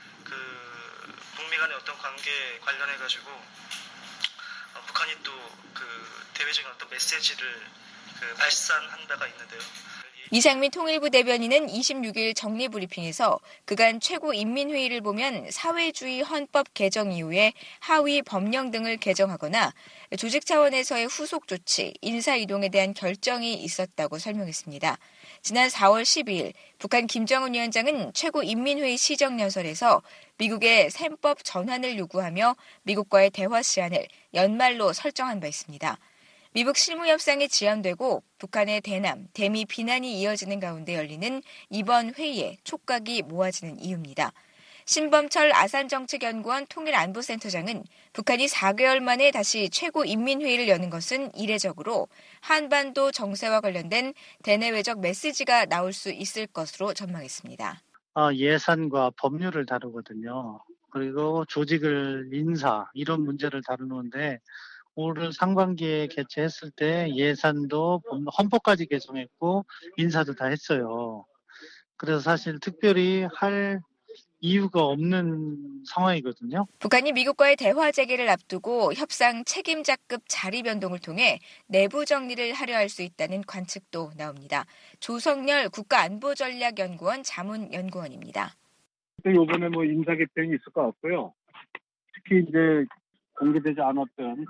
북미 간의 어떤 관계 관련해가지고 북한이 또 대외적인 어떤 메시지를 발산한 바가 있는데요. 이상민 통일부 대변인은 26일 정례브리핑에서 그간 최고인민회의를 보면 사회주의 헌법 개정 이후에 하위 법령 등을 개정하거나 조직 차원에서의 후속 조치, 인사이동에 대한 결정이 있었다고 설명했습니다. 지난 4월 12일 북한 김정은 위원장은 최고인민회의 시정연설에서 미국의 셈법 전환을 요구하며 미국과의 대화 시한을 연말로 설정한 바 있습니다. 미북 실무협상이 지연되고 북한의 대남, 대미 비난이 이어지는 가운데 열리는 이번 회의에 촉각이 모아지는 이유입니다. 신범철 아산정책연구원 통일안보센터장은 북한이 4개월 만에 다시 최고인민회의를 여는 것은 이례적으로 한반도 정세와 관련된 대내외적 메시지가 나올 수 있을 것으로 전망했습니다. 예산과 법률을 다루거든요. 그리고 조직을 인사 이런 문제를 다루는데 올 상반기에 개최했을 때 예산도 헌법까지 개정했고 인사도 다 했어요. 그래서 사실 특별히 할 이유가 없는 상황이거든요. 북한이 미국과의 대화 재개를 앞두고 협상 책임자급 자리 변동을 통해 내부 정리를 하려 할 수 있다는 관측도 나옵니다. 조성열 국가안보전략연구원 자문연구원입니다. 이번에 인사 개편이 있을 것 같고요. 특히 이제 공개되지 않았던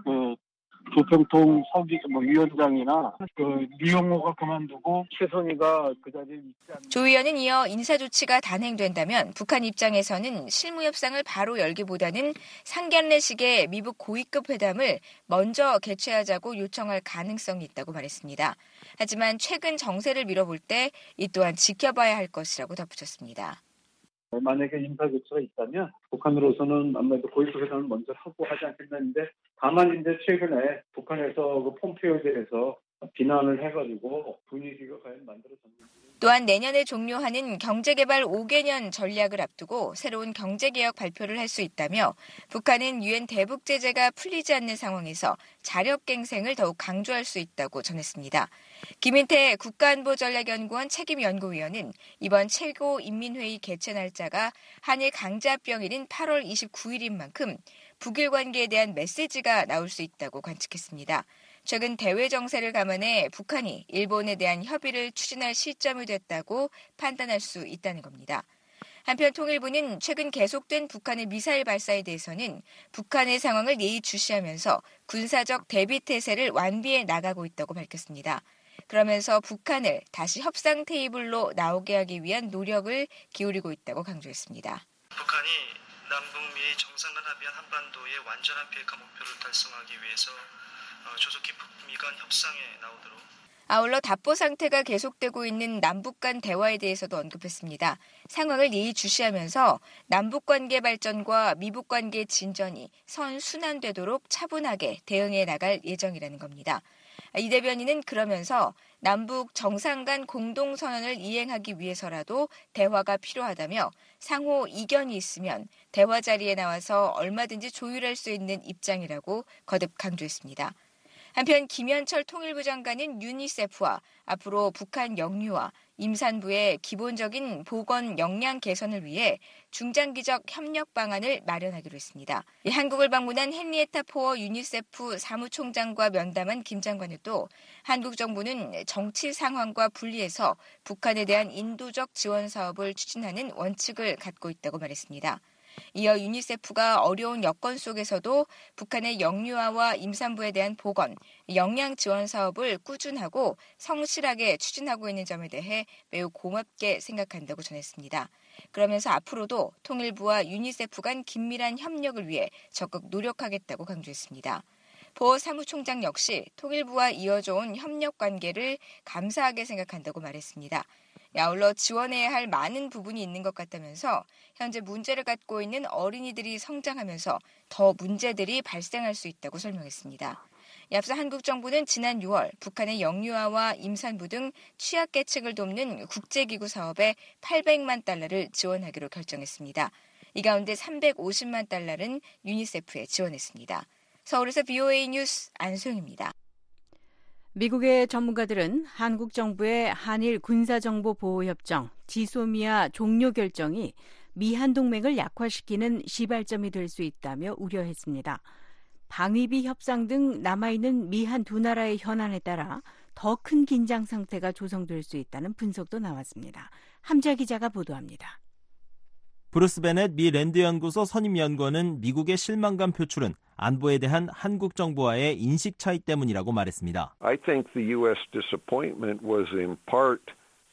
조평통 서기 위원장이나 리용호가 그만두고 최선희가 그 자리에 있지 않나. 조 의원은 이어 인사 조치가 단행된다면 북한 입장에서는 실무 협상을 바로 열기보다는 상견례식의 미북 고위급 회담을 먼저 개최하자고 요청할 가능성이 있다고 말했습니다. 하지만 최근 정세를 미뤄볼 때 이 또한 지켜봐야 할 것이라고 덧붙였습니다. 만약에 인사 교체가 있다면 북한으로서는 아무래도 고위급 회담을 먼저 하고 하지 않겠나 했는데 다만 이제 최근에 북한에서 폼페이오에 대해서 비난을 해가지고 분위기가 과연 만들어졌는지. 또한 내년에 종료하는 경제개발 5개년 전략을 앞두고 새로운 경제개혁 발표를 할 수 있다며 북한은 유엔 대북 제재가 풀리지 않는 상황에서 자력갱생을 더욱 강조할 수 있다고 전했습니다. 김인태 국가안보전략연구원 책임연구위원은 이번 최고인민회의 개최 날짜가 한일 강자병일인 8월 29일인 만큼 북일 관계에 대한 메시지가 나올 수 있다고 관측했습니다. 최근 대외 정세를 감안해 북한이 일본에 대한 협의를 추진할 시점이 됐다고 판단할 수 있다는 겁니다. 한편 통일부는 최근 계속된 북한의 미사일 발사에 대해서는 북한의 상황을 예의주시하면서 군사적 대비태세를 완비해 나가고 있다고 밝혔습니다. 그러면서 북한을 다시 협상 테이블로 나오게 하기 위한 노력을 기울이고 있다고 강조했습니다. 북한이 남북미 정상간 합의한 한반도의 완전한 비핵화 목표를 달성하기 위해서 조속히 북미 간 협상에 나오도록. 아울러 답보 상태가 계속되고 있는 남북 간 대화에 대해서도 언급했습니다. 상황을 예의주시하면서 남북 관계 발전과 미북 관계 진전이 선순환되도록 차분하게 대응해 나갈 예정이라는 겁니다. 이 대변인은 그러면서 남북 정상 간 공동선언을 이행하기 위해서라도 대화가 필요하다며 상호 이견이 있으면 대화 자리에 나와서 얼마든지 조율할 수 있는 입장이라고 거듭 강조했습니다. 한편 김현철 통일부 장관은 유니세프와 앞으로 북한 영유아, 임산부의 기본적인 보건 역량 개선을 위해 중장기적 협력 방안을 마련하기로 했습니다. 한국을 방문한 헨리에타 포어 유니세프 사무총장과 면담한 김 장관은 또 한국 정부는 정치 상황과 분리해서 북한에 대한 인도적 지원 사업을 추진하는 원칙을 갖고 있다고 말했습니다. 이어 유니세프가 어려운 여건 속에서도 북한의 영유아와 임산부에 대한 보건, 영양 지원 사업을 꾸준하고 성실하게 추진하고 있는 점에 대해 매우 고맙게 생각한다고 전했습니다. 그러면서 앞으로도 통일부와 유니세프 간 긴밀한 협력을 위해 적극 노력하겠다고 강조했습니다. 포 사무총장 역시 통일부와 이어져온 협력 관계를 감사하게 생각한다고 말했습니다. 아울러 지원해야 할 많은 부분이 있는 것 같다면서 현재 문제를 갖고 있는 어린이들이 성장하면서 더 문제들이 발생할 수 있다고 설명했습니다. 앞서 한국 정부는 지난 6월 북한의 영유아와 임산부 등 취약계층을 돕는 국제기구 사업에 800만 달러를 지원하기로 결정했습니다. 이 가운데 350만 달러는 유니세프에 지원했습니다. 서울에서 BOA 뉴스 안소영입니다. 미국의 전문가들은 한국 정부의 한일 군사정보보호협정 지소미아 종료 결정이 미한 동맹을 약화시키는 시발점이 될 수 있다며 우려했습니다. 방위비 협상 등 남아있는 미한 두 나라의 현안에 따라 더 더 큰 긴장 상태가 조성될 수 있다는 분석도 나왔습니다. 함자 기자가 보도합니다. 브루스 베넷 미 랜드 연구소 선임 연구원은 미국의 실망감 표출은 안보에 대한 한국 정부와의 인식 차이 때문이라고 말했습니다. I think the U.S. disappointment was in part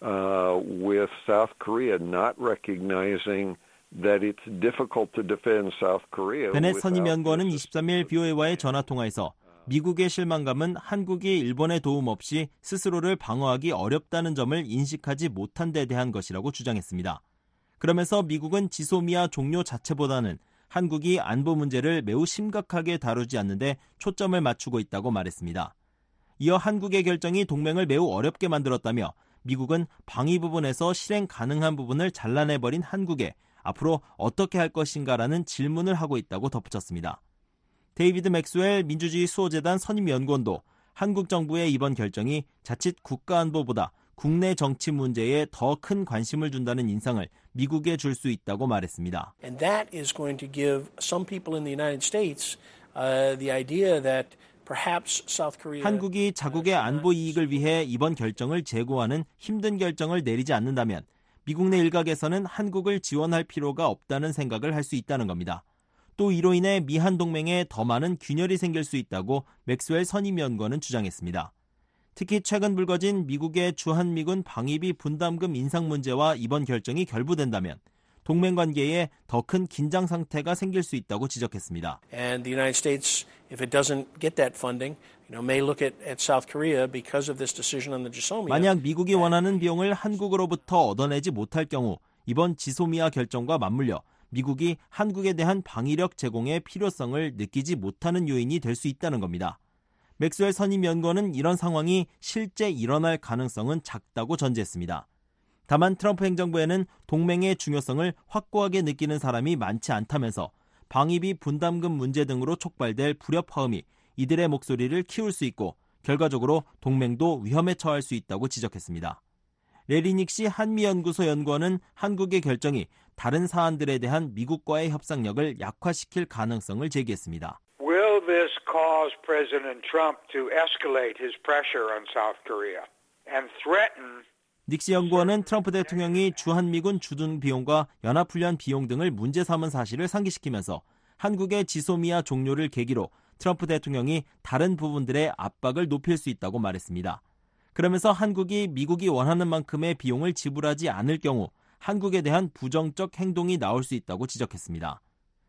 with South Korea not recognizing that it's difficult to defend South Korea. 베넷 선임 연구원은 23일 BOA와의 전화 통화에서 미국의 실망감은 한국이 일본의 도움 없이 스스로를 방어하기 어렵다는 점을 인식하지 못한 데 대한 것이라고 주장했습니다. 그러면서 미국은 지소미아 종료 자체보다는 한국이 안보 문제를 매우 심각하게 다루지 않는데 초점을 맞추고 있다고 말했습니다. 이어 한국의 결정이 동맹을 매우 어렵게 만들었다며 미국은 방위 부분에서 실행 가능한 부분을 잘라내버린 한국에 앞으로 어떻게 할 것인가라는 질문을 하고 있다고 덧붙였습니다. 데이비드 맥스웰 민주주의 수호재단 선임연구원도 한국 정부의 이번 결정이 자칫 국가안보보다 국내 정치 문제에 더 큰 관심을 준다는 인상을 미국에 줄 수 있다고 말했습니다. And that is going to give some people in the United States the idea that perhaps South Korea 한국이 자국의 안보 이익을 위해 이번 결정을 재고하는 힘든 결정을 내리지 않는다면 미국 내 일각에서는 한국을 지원할 필요가 없다는 생각을 할 수 있다는 겁니다. 또 이로 인해 미한 동맹에 더 많은 균열이 생길 수 있다고 맥스웰 선임연구원은 주장했습니다. 특히 최근 불거진 미국의 주한미군 방위비 분담금 인상 문제와 이번 결정이 결부된다면 동맹 관계에 더 큰 긴장 상태가 생길 수 있다고 지적했습니다. And the United States, if it doesn't get that funding, may look at South Korea because of this decision on the Jisomia. 만약 미국이 원하는 비용을 한국으로부터 얻어내지 못할 경우 이번 지소미아 결정과 맞물려 미국이 한국에 대한 방위력 제공의 필요성을 느끼지 못하는 요인이 될 수 있다는 겁니다. 맥스웰 선임연구원은 이런 상황이 실제 일어날 가능성은 작다고 전제했습니다. 다만 트럼프 행정부에는 동맹의 중요성을 확고하게 느끼는 사람이 많지 않다면서 방위비 분담금 문제 등으로 촉발될 불협화음이 이들의 목소리를 키울 수 있고 결과적으로 동맹도 위험에 처할 수 있다고 지적했습니다. 레리 닉시 한미연구소 연구원은 한국의 결정이 다른 사안들에 대한 미국과의 협상력을 약화시킬 가능성을 제기했습니다. Will this cause President Trump to escalate his pressure on South Korea and threaten 닉시 연구원은 트럼프 대통령이 주한미군 주둔 비용과 연합훈련 비용 등을 문제 삼은 사실을 상기시키면서 한국의 지소미아 종료를 계기로 트럼프 대통령이 다른 부분들의 압박을 높일 수 있다고 말했습니다. 그러면서 한국이 미국이 원하는 만큼의 비용을 지불하지 않을 경우 한국에 대한 부정적 행동이 나올 수 있다고 지적했습니다.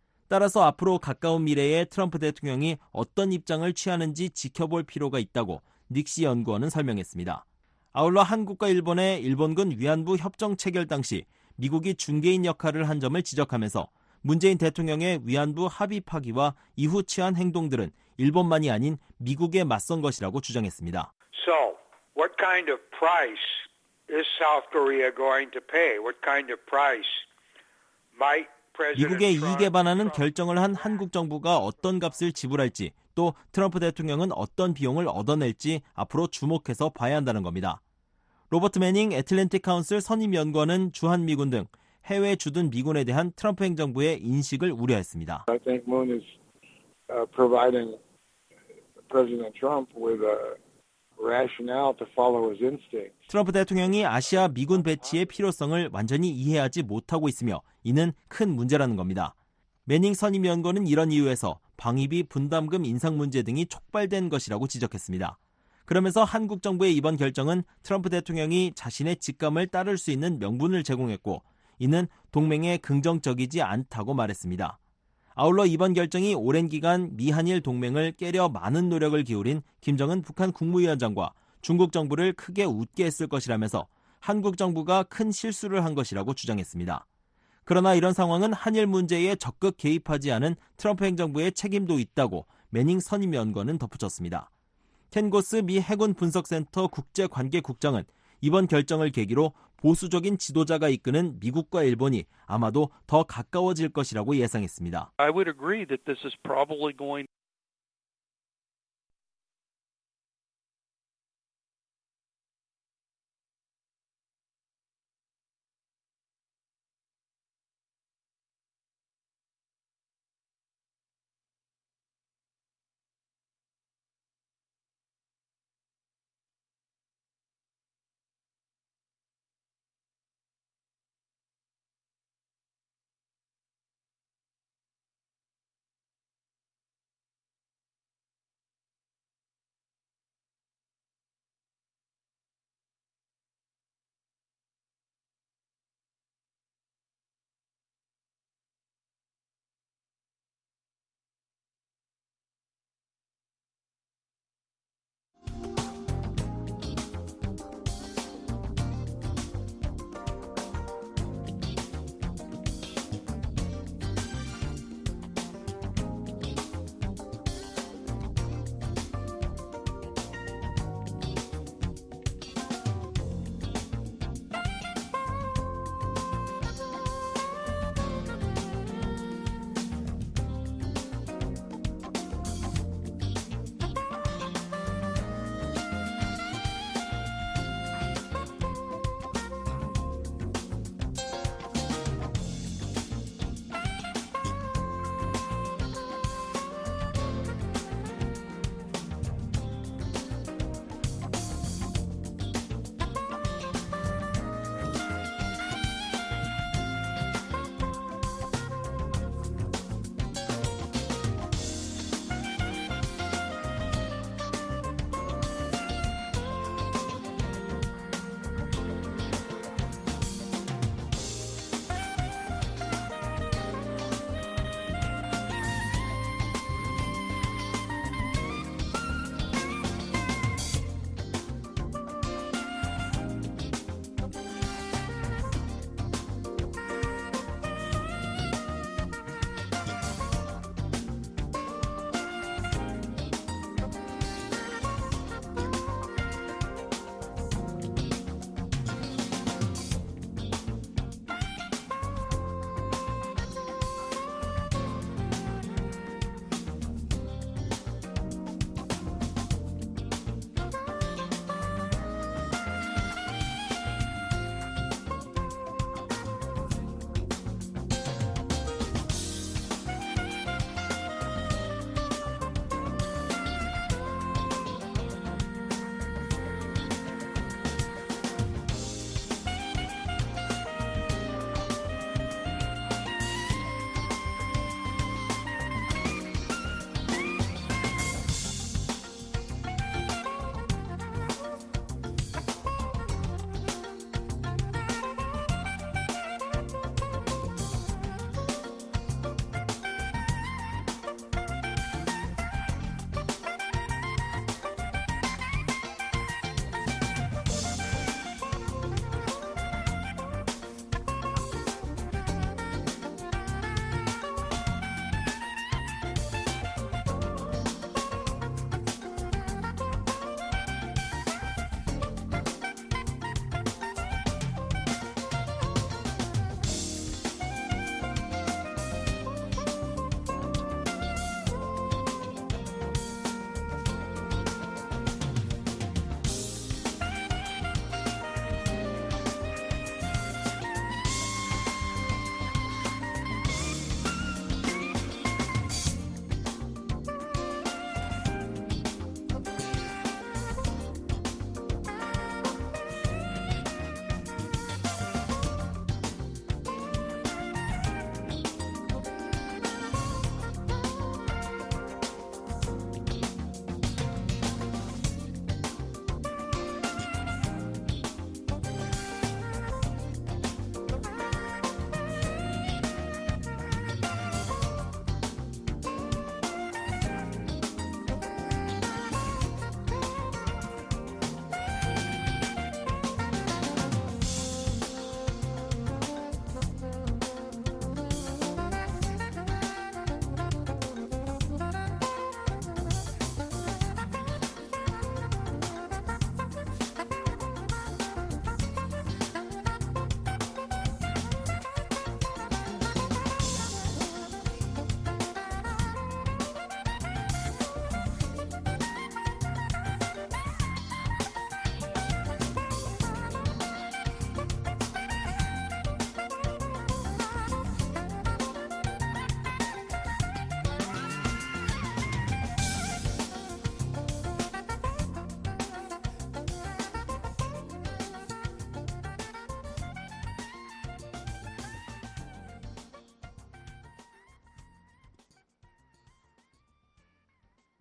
따라서 앞으로 가까운 미래에 트럼프 대통령이 어떤 입장을 취하는지 지켜볼 필요가 있다고 닉시 연구원은 설명했습니다. 아울러 한국과 일본의 일본군 위안부 협정 체결 당시 미국이 중개인 역할을 한 점을 지적하면서 문재인 대통령의 위안부 합의 파기와 이후 취한 행동들은 일본만이 아닌 미국에 맞선 것이라고 주장했습니다. So, what kind of price is South Korea going to pay? What kind of price might 미국의 이익에 반하는 결정을 한 한국 정부가 어떤 값을 지불할지 또 트럼프 대통령은 어떤 비용을 얻어낼지 앞으로 주목해서 봐야 한다는 겁니다. 로버트 매닝 애틀랜틱 카운슬 선임연구원은 주한미군 등 해외 주둔 미군에 대한 트럼프 행정부의 인식을 우려했습니다. I think Moon is providing President Trump with a rationale to follow his instinct. 트럼프 대통령이 아시아 미군 배치의 필요성을 완전히 이해하지 못하고 있으며 이는 큰 문제라는 겁니다. 매닝 선임연구원은 이런 이유에서 방위비 분담금 인상 문제 등이 촉발된 것이라고 지적했습니다. 그러면서 한국 정부의 이번 결정은 트럼프 대통령이 자신의 직감을 따를 수 있는 명분을 제공했고 이는 동맹에 긍정적이지 않다고 말했습니다. 아울러 이번 결정이 오랜 기간 미한일 동맹을 깨려 많은 노력을 기울인 김정은 북한 국무위원장과 중국 정부를 크게 웃게 했을 것이라면서 한국 정부가 큰 실수를 한 것이라고 주장했습니다. 그러나 이런 상황은 한일 문제에 적극 개입하지 않은 트럼프 행정부의 책임도 있다고 매닝 선임연구원은 덧붙였습니다. 켄 고스 미 해군 분석센터 국제관계국장은 이번 결정을 계기로 보수적인 지도자가 이끄는 미국과 일본이 아마도 더 가까워질 것이라고 예상했습니다. I would agree that this is probably going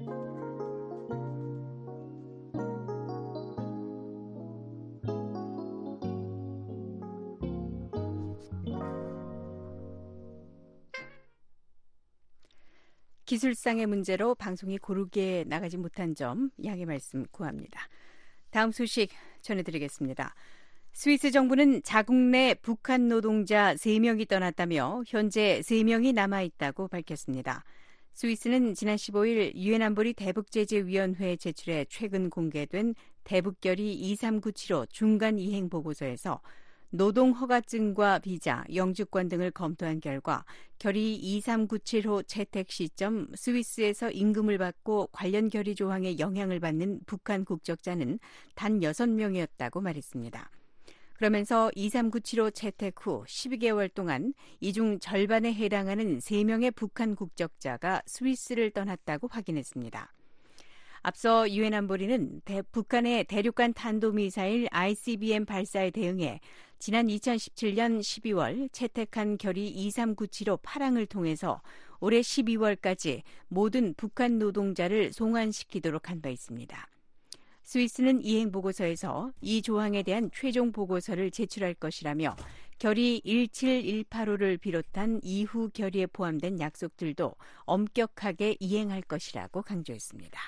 기술상의 문제로 방송이 고르게 나가지 못한 점 양해 말씀 구합니다. 다음 소식 전해드리겠습니다. 스위스 정부는 자국 내 북한 노동자 3명이 떠났다며 현재 3명이 남아있다고 밝혔습니다. 스위스는 지난 15일 유엔 안보리 대북제재위원회에 제출해 최근 공개된 대북결의 2397호 중간 이행 보고서에서 노동 허가증과 비자, 영주권 등을 검토한 결과 결의 2397호 채택 시점 스위스에서 임금을 받고 관련 결의 조항에 영향을 받는 북한 국적자는 단 6명이었다고 말했습니다. 그러면서 2397호 채택 후 12개월 동안 이 중 절반에 해당하는 3명의 북한 국적자가 스위스를 떠났다고 확인했습니다. 앞서 유엔 안보리는 북한의 대륙간 탄도미사일 ICBM 발사에 대응해 지난 2017년 12월 채택한 결의 2397호 파랑을 통해서 올해 12월까지 모든 북한 노동자를 송환시키도록 한 바 있습니다. 스위스는 이행 보고서에서 이 조항에 대한 최종 보고서를 제출할 것이라며 결의 17185를 비롯한 이후 결의에 포함된 약속들도 엄격하게 이행할 것이라고 강조했습니다.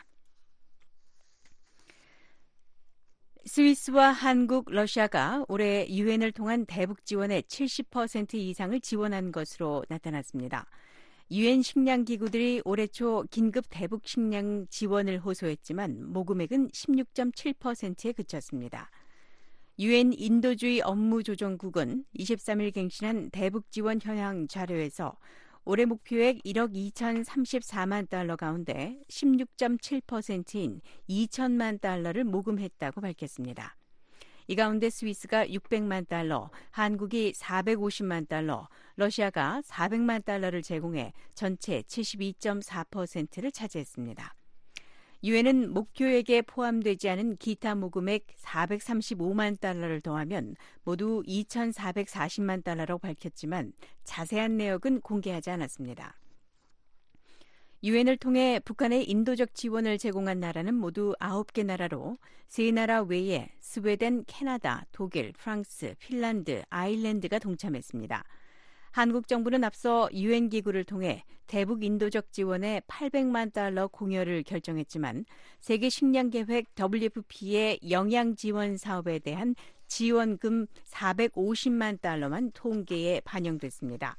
스위스와 한국, 러시아가 올해 유엔을 통한 대북 지원의 70% 이상을 지원한 것으로 나타났습니다. 유엔 식량 기구들이 올해 초 긴급 대북 식량 지원을 호소했지만 모금액은 16.7%에 그쳤습니다. 유엔 인도주의 업무조정국은 23일 갱신한 대북 지원 현황 자료에서 올해 목표액 1억 2,034만 달러 가운데 16.7%인 2천만 달러를 모금했다고 밝혔습니다. 이 가운데 스위스가 600만 달러, 한국이 450만 달러, 러시아가 400만 달러를 제공해 전체 72.4%를 차지했습니다. 유엔은 목표액에 포함되지 않은 기타 모금액 435만 달러를 더하면 모두 2,440만 달러라고 밝혔지만 자세한 내역은 공개하지 않았습니다. 유엔을 통해 북한에 인도적 지원을 제공한 나라는 모두 9개 나라로 3나라 외에 스웨덴, 캐나다, 독일, 프랑스, 핀란드, 아일랜드가 동참했습니다. 한국 정부는 앞서 유엔 기구를 통해 대북 인도적 지원에 800만 달러 공여를 결정했지만 세계 식량 계획 WFP의 영양 지원 사업에 대한 지원금 450만 달러만 통계에 반영됐습니다.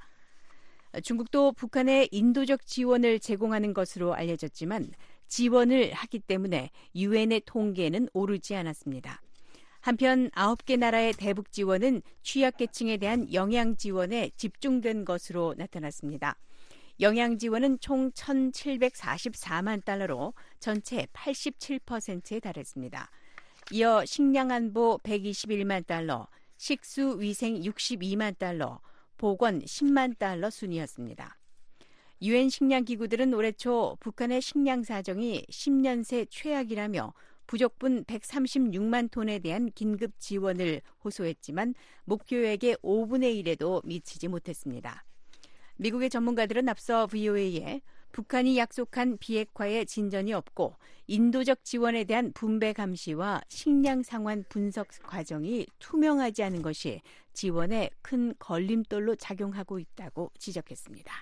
중국도 북한에 인도적 지원을 제공하는 것으로 알려졌지만 지원을 하기 때문에 유엔의 통계는 오르지 않았습니다. 한편 9개 나라의 대북 지원은 취약계층에 대한 영양 지원에 집중된 것으로 나타났습니다. 영양 지원은 총 1,744만 달러로 전체 87%에 달했습니다. 이어 식량안보 121만 달러, 식수위생 62만 달러, 보건 10만 달러 순이었습니다. 유엔 식량기구들은 올해 초 북한의 식량 사정이 10년 새 최악이라며 부족분 136만 톤에 대한 긴급 지원을 호소했지만 목표액의 5분의 1에도 미치지 못했습니다. 미국의 전문가들은 앞서 VOA에 북한이 약속한 비핵화에 진전이 없고 인도적 지원에 대한 분배 감시와 식량 상환 분석 과정이 투명하지 않은 것이 지원에 큰 걸림돌로 작용하고 있다고 지적했습니다.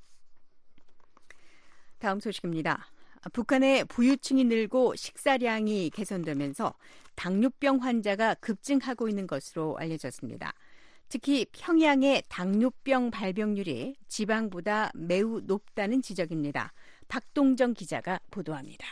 다음 소식입니다. 북한의 부유층이 늘고 식사량이 개선되면서 당뇨병 환자가 급증하고 있는 것으로 알려졌습니다. 특히 평양의 당뇨병 발병률이 지방보다 매우 높다는 지적입니다. 박동정 기자가 보도합니다.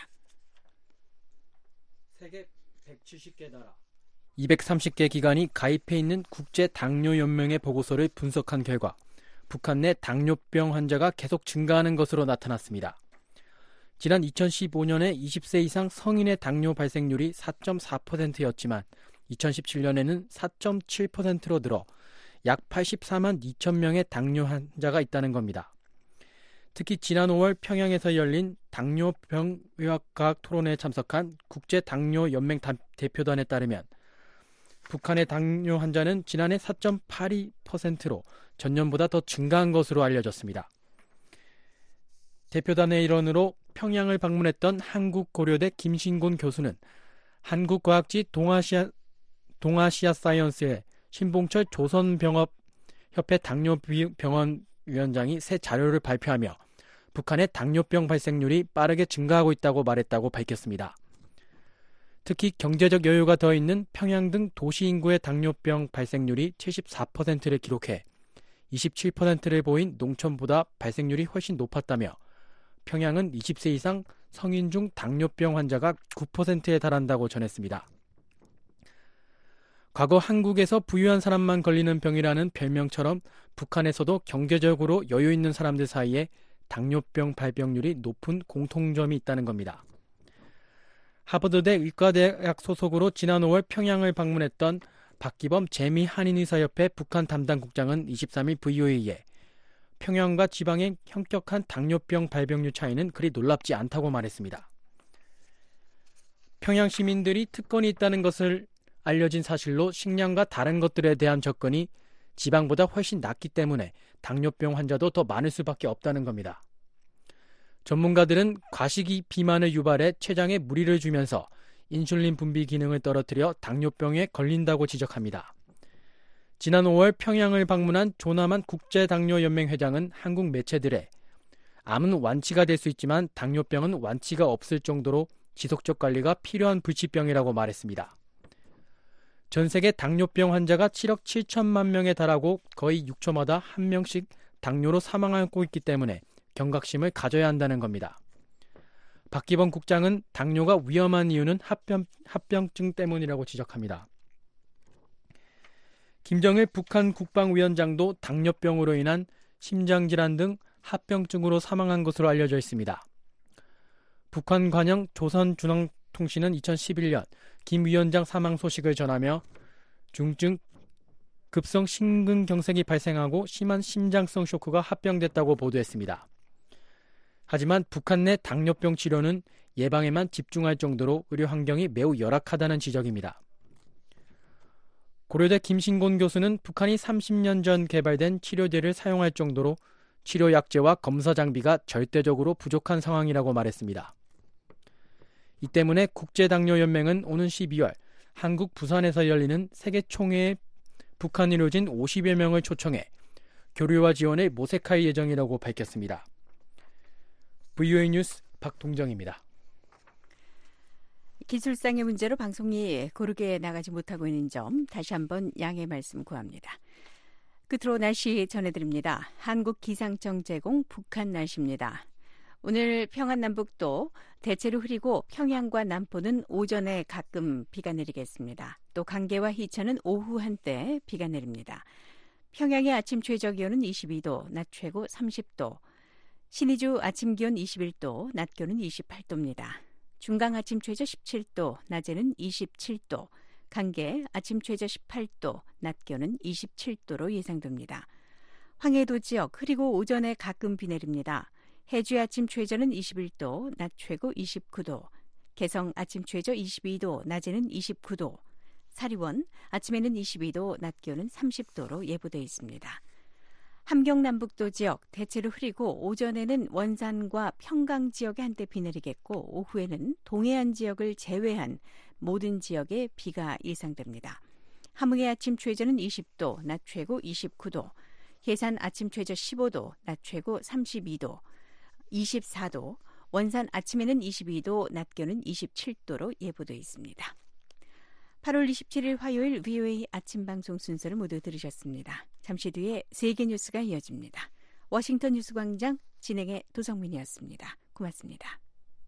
세계 170개 나라 230개 기관이 가입해 있는 국제당뇨연맹의 보고서를 분석한 결과 북한 내 당뇨병 환자가 계속 증가하는 것으로 나타났습니다. 지난 2015년에 20세 이상 성인의 당뇨 발생률이 4.4%였지만 2017년에는 4.7%로 늘어 약 84만 2천 명의 당뇨 환자가 있다는 겁니다. 특히 지난 5월 평양에서 열린 당뇨병 의학과학 토론회에 참석한 국제당뇨연맹 대표단에 따르면 북한의 당뇨 환자는 지난해 4.82%로 전년보다 더 증가한 것으로 알려졌습니다. 대표단의 일원으로 평양을 방문했던 한국 고려대 김신곤 교수는 한국과학지 동아시아 사이언스의 신봉철 조선병업협회 당뇨병원 위원장이 새 자료를 발표하며 북한의 당뇨병 발생률이 빠르게 증가하고 있다고 말했다고 밝혔습니다. 특히 경제적 여유가 더 있는 평양 등 도시 인구의 당뇨병 발생률이 74%를 기록해 27%를 보인 농촌보다 발생률이 훨씬 높았다며 평양은 20세 이상 성인 중 당뇨병 환자가 9%에 달한다고 전했습니다. 과거 한국에서 부유한 사람만 걸리는 병이라는 별명처럼 북한에서도 경제적으로 여유 있는 사람들 사이에 당뇨병 발병률이 높은 공통점이 있다는 겁니다. 하버드대 의과대학 소속으로 지난 5월 평양을 방문했던 박기범 재미한인의사협회 북한 담당국장은 23일 VOA에 평양과 지방의 현격한 당뇨병 발병률 차이는 그리 놀랍지 않다고 말했습니다. 평양 시민들이 특권이 있다는 것을 알려진 사실로 식량과 다른 것들에 대한 접근이 지방보다 훨씬 낮기 때문에 당뇨병 환자도 더 많을 수밖에 없다는 겁니다. 전문가들은 과식이 비만을 유발해 췌장에 무리를 주면서 인슐린 분비 기능을 떨어뜨려 당뇨병에 걸린다고 지적합니다. 지난 5월 평양을 방문한 조남한 국제당뇨연맹 회장은 한국 매체들에 암은 완치가 될 수 있지만 당뇨병은 완치가 없을 정도로 지속적 관리가 필요한 불치병이라고 말했습니다. 전 세계 당뇨병 환자가 7억 7천만 명에 달하고 거의 6초마다 한 명씩 당뇨로 사망하고 있기 때문에 경각심을 가져야 한다는 겁니다. 박기범 국장은 당뇨가 위험한 이유는 합병증 때문이라고 지적합니다. 김정일 북한 국방위원장도 당뇨병으로 인한 심장질환 등 합병증으로 사망한 것으로 알려져 있습니다. 북한 관영 조선중앙통신은 2011년 김 위원장 사망 소식을 전하며 중증 급성 심근경색이 발생하고 심한 심장성 쇼크가 합병됐다고 보도했습니다. 하지만 북한 내 당뇨병 치료는 예방에만 집중할 정도로 의료 환경이 매우 열악하다는 지적입니다. 고려대 김신곤 교수는 북한이 30년 전 개발된 치료제를 사용할 정도로 치료약제와 검사 장비가 절대적으로 부족한 상황이라고 말했습니다. 이 때문에 국제당뇨연맹은 오는 12월 한국 부산에서 열리는 세계 총회에 북한 의료진 50여 명을 초청해 교류와 지원을 모색할 예정이라고 밝혔습니다. VOA 뉴스 박동정입니다. 기술상의 문제로 방송이 고르게 나가지 못하고 있는 점 다시 한번 양해 말씀 구합니다. 끝으로 날씨 전해드립니다. 한국기상청 제공 북한 날씨입니다. 오늘 평안 남북도 대체로 흐리고 평양과 남포는 오전에 가끔 비가 내리겠습니다. 또 강계와 희천은 오후 한때 비가 내립니다. 평양의 아침 최저 기온은 22도, 낮 최고 30도. 신의주 아침 기온 21도, 낮 기온은 28도입니다. 중강 아침 최저 17도, 낮에는 27도. 강계 아침 최저 18도, 낮 기온은 27도로 예상됩니다. 황해도 지역 흐리고 오전에 가끔 비 내립니다. 해주의 아침 최저는 21도, 낮 최고 29도. 개성 아침 최저 22도, 낮에는 29도. 사리원 아침에는 22도, 낮 기온은 30도로 예보되어 있습니다. 함경 남북도 지역 대체로 흐리고 오전에는 원산과 평강 지역에 한때 비 내리겠고 오후에는 동해안 지역을 제외한 모든 지역에 비가 예상됩니다. 함흥의 아침 최저는 20도, 낮 최고 29도. 해산 아침 최저 15도, 낮 최고 32도. 24도, 원산 아침에는 22도, 낮 기온은 27도로 예보되어 있습니다. 8월 27일 화요일 VOA 아침 방송 순서를 모두 들으셨습니다. 잠시 뒤에 세계 뉴스가 이어집니다. 워싱턴 뉴스광장 진행의 도성민이었습니다. 고맙습니다.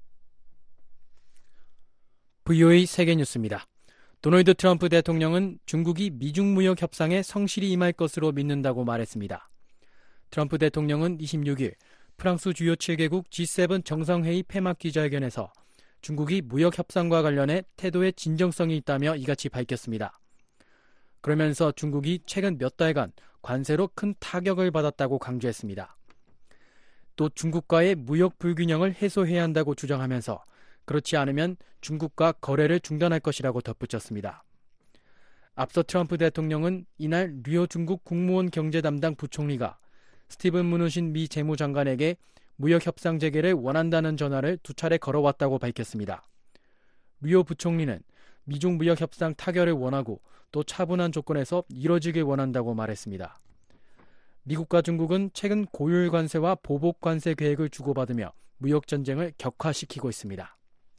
VOA 세계 뉴스입니다. 도널드 트럼프 대통령은 중국이 미중 무역 협상에 성실히 임할 것으로 믿는다고 말했습니다. 트럼프 대통령은 26일 프랑스 주요 7개국 G7 정상회의 폐막 기자회견에서 중국이 무역 협상과 관련해 태도에 진정성이 있다며 이같이 밝혔습니다. 그러면서 중국이 최근 몇 달간 관세로 큰 타격을 받았다고 강조했습니다. 또 중국과의 무역 불균형을 해소해야 한다고 주장하면서 그렇지 않으면 중국과 거래를 중단할 것이라고 덧붙였습니다. 앞서 트럼프 대통령은 이날 류호 중국 국무원 경제 담당 부총리가 스티븐 무누신 미 재무장관에게 무역 협상 재개를 원한다는 전화를 2차례 걸어왔다고 밝혔습니다. 류오 부총리는 미중 무역 협상 타결을 원하고 또 차분한 조건에서 이뤄지길 원한다고 말했습니다. 미국과 중국은 최근 고율 관세와 보복 관세 계획을 주고받으며 무역 전쟁을 격화시키고 있습니다.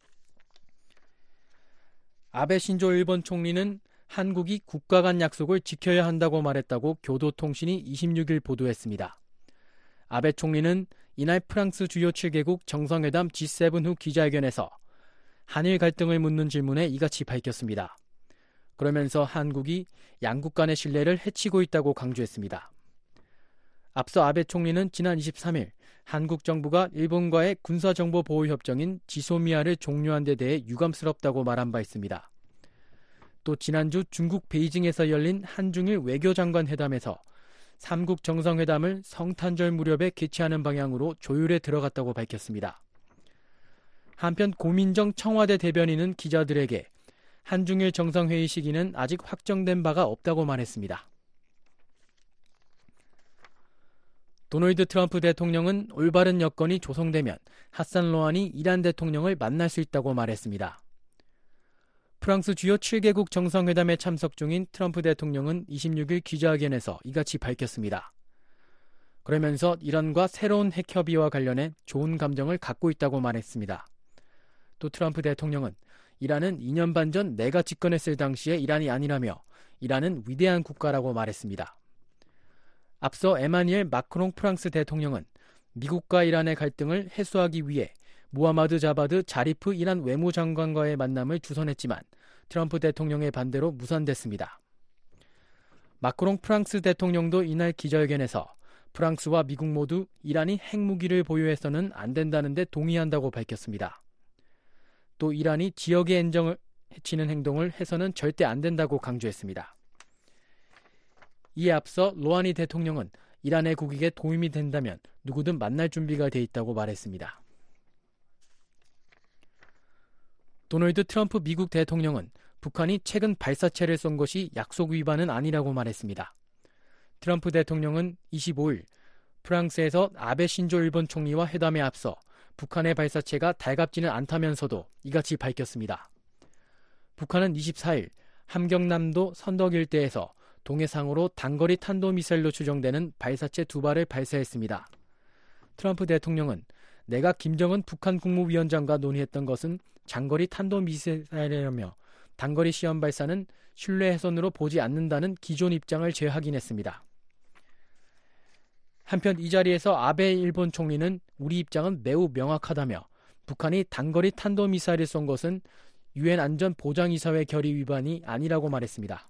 아베 신조 일본 총리는 한국이 국가 간 약속을 지켜야 한다고 말했다고 교도통신이 26일 보도했습니다. 아베 총리는 이날 프랑스 주요 7개국 정상회담 G7 후 기자회견에서 한일 갈등을 묻는 질문에 이같이 밝혔습니다. 그러면서 한국이 양국 간의 신뢰를 해치고 있다고 강조했습니다. 앞서 아베 총리는 지난 23일 한국 정부가 일본과의 군사정보보호협정인 지소미아를 종료한 데 대해 유감스럽다고 말한 바 있습니다. 또 지난주 중국 베이징에서 열린 한중일 외교장관 회담에서 3국 정상회담을 성탄절 무렵에 개최하는 방향으로 조율에 들어갔다고 밝혔습니다. 한편 고민정 청와대 대변인은 기자들에게 한중일 정상회의 시기는 아직 확정된 바가 없다고 말했습니다. 도널드 트럼프 대통령은 올바른 여건이 조성되면 하산 로하니 이란 대통령을 만날 수 있다고 말했습니다. 프랑스 주요 7개국 정상회담에 참석 중인 트럼프 대통령은 26일 기자회견에서 이같이 밝혔습니다. 그러면서 이란과 새로운 핵 협의와 관련해 좋은 감정을 갖고 있다고 말했습니다. 또 트럼프 대통령은 이란은 2년 반 전 내가 집권했을 당시의 이란이 아니라며 이란은 위대한 국가라고 말했습니다. 앞서 에마뉘엘 마크롱 프랑스 대통령은 미국과 이란의 갈등을 해소하기 위해 무하마드 자바드 자리프 이란 외무장관과의 만남을 주선했지만 트럼프 대통령의 반대로 무산됐습니다. 마크롱 프랑스 대통령도 이날 기자회견에서 프랑스와 미국 모두 이란이 핵무기를 보유해서는 안 된다는 데 동의한다고 밝혔습니다. 또 이란이 지역의 안정을 해치는 행동을 해서는 절대 안 된다고 강조했습니다. 이에 앞서 로하니 대통령은 이란의 국익에 도움이 된다면 누구든 만날 준비가 돼 있다고 말했습니다. 도널드 트럼프 미국 대통령은 북한이 최근 발사체를 쏜 것이 약속 위반은 아니라고 말했습니다. 트럼프 대통령은 25일 프랑스에서 아베 신조 일본 총리와 회담에 앞서 북한의 발사체가 달갑지는 않다면서도 이같이 밝혔습니다. 북한은 24일 함경남도 선덕 일대에서 동해상으로 단거리 탄도미사일로 추정되는 발사체 2발을 발사했습니다. 트럼프 대통령은 내가 김정은 북한 국무위원장과 논의했던 것은 장거리 탄도미사일이라며 단거리 시험 발사는 신뢰훼손으로 보지 않는다는 기존 입장을 재확인했습니다. 한편 이 자리에서 아베 일본 총리는 우리 입장은 매우 명확하다며 북한이 단거리 탄도미사일을 쏜 것은 유엔 안전보장이사회 결의 위반이 아니라고 말했습니다.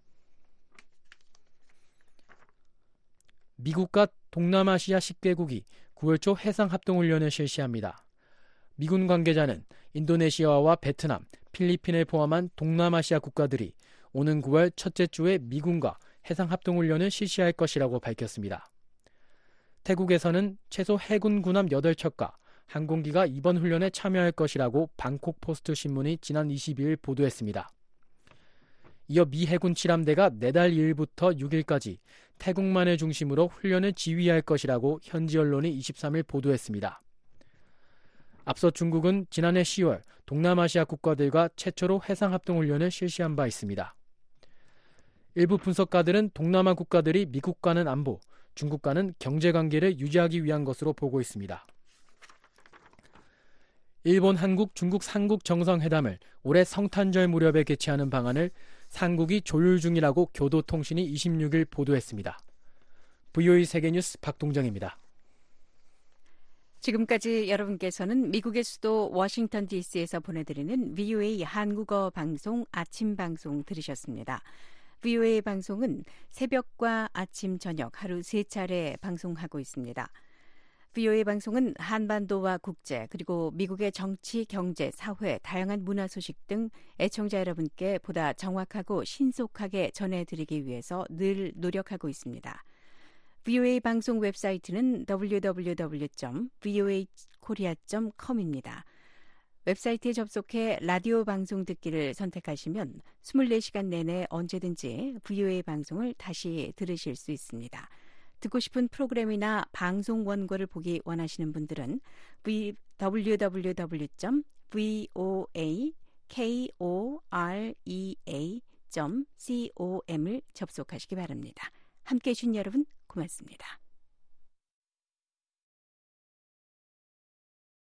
미국과 동남아시아 10개국이 9월 초 해상합동훈련을 실시합니다. 미군 관계자는 인도네시아와 베트남, 필리핀을 포함한 동남아시아 국가들이 오는 9월 첫째 주에 미군과 해상합동훈련을 실시할 것이라고 밝혔습니다. 태국에서는 최소 해군 군함 8척과 항공기가 이번 훈련에 참여할 것이라고 방콕 포스트 신문이 지난 22일 보도했습니다. 이어 미 해군 7함대가 내달 2일부터 6일까지 태국만을 중심으로 훈련을 지휘할 것이라고 현지 언론이 23일 보도했습니다. 앞서 중국은 지난해 10월 동남아시아 국가들과 최초로 해상합동훈련을 실시한 바 있습니다. 일부 분석가들은 동남아 국가들이 미국과는 안보, 중국과는 경제관계를 유지하기 위한 것으로 보고 있습니다. 일본, 한국, 중국 3국 정상회담을 올해 성탄절 무렵에 개최하는 방안을 상국이 조율 중이라고 교도통신이 26일 보도했습니다. VOA 세계뉴스 박동정입니다. 지금까지 여러분께서는 미국의 수도 워싱턴 DC에서 보내드리는 VOA 한국어 방송 아침 방송 들으셨습니다. VOA 방송은 새벽과 아침, 저녁 하루 3차례 방송하고 있습니다. VOA 방송은 한반도와 국제 그리고 미국의 정치, 경제, 사회, 다양한 문화 소식 등 애청자 여러분께 보다 정확하고 신속하게 전해드리기 위해서 늘 노력하고 있습니다. VOA 방송 웹사이트는 www.voakorea.com입니다. 웹사이트에 접속해 라디오 방송 듣기를 선택하시면 24시간 내내 언제든지 VOA 방송을 다시 들으실 수 있습니다. 듣고 싶은 프로그램이나 방송 원고를 보기 원하시는 분들은 www.voakorea.com을 접속하시기 바랍니다. 함께해 주신 여러분 고맙습니다.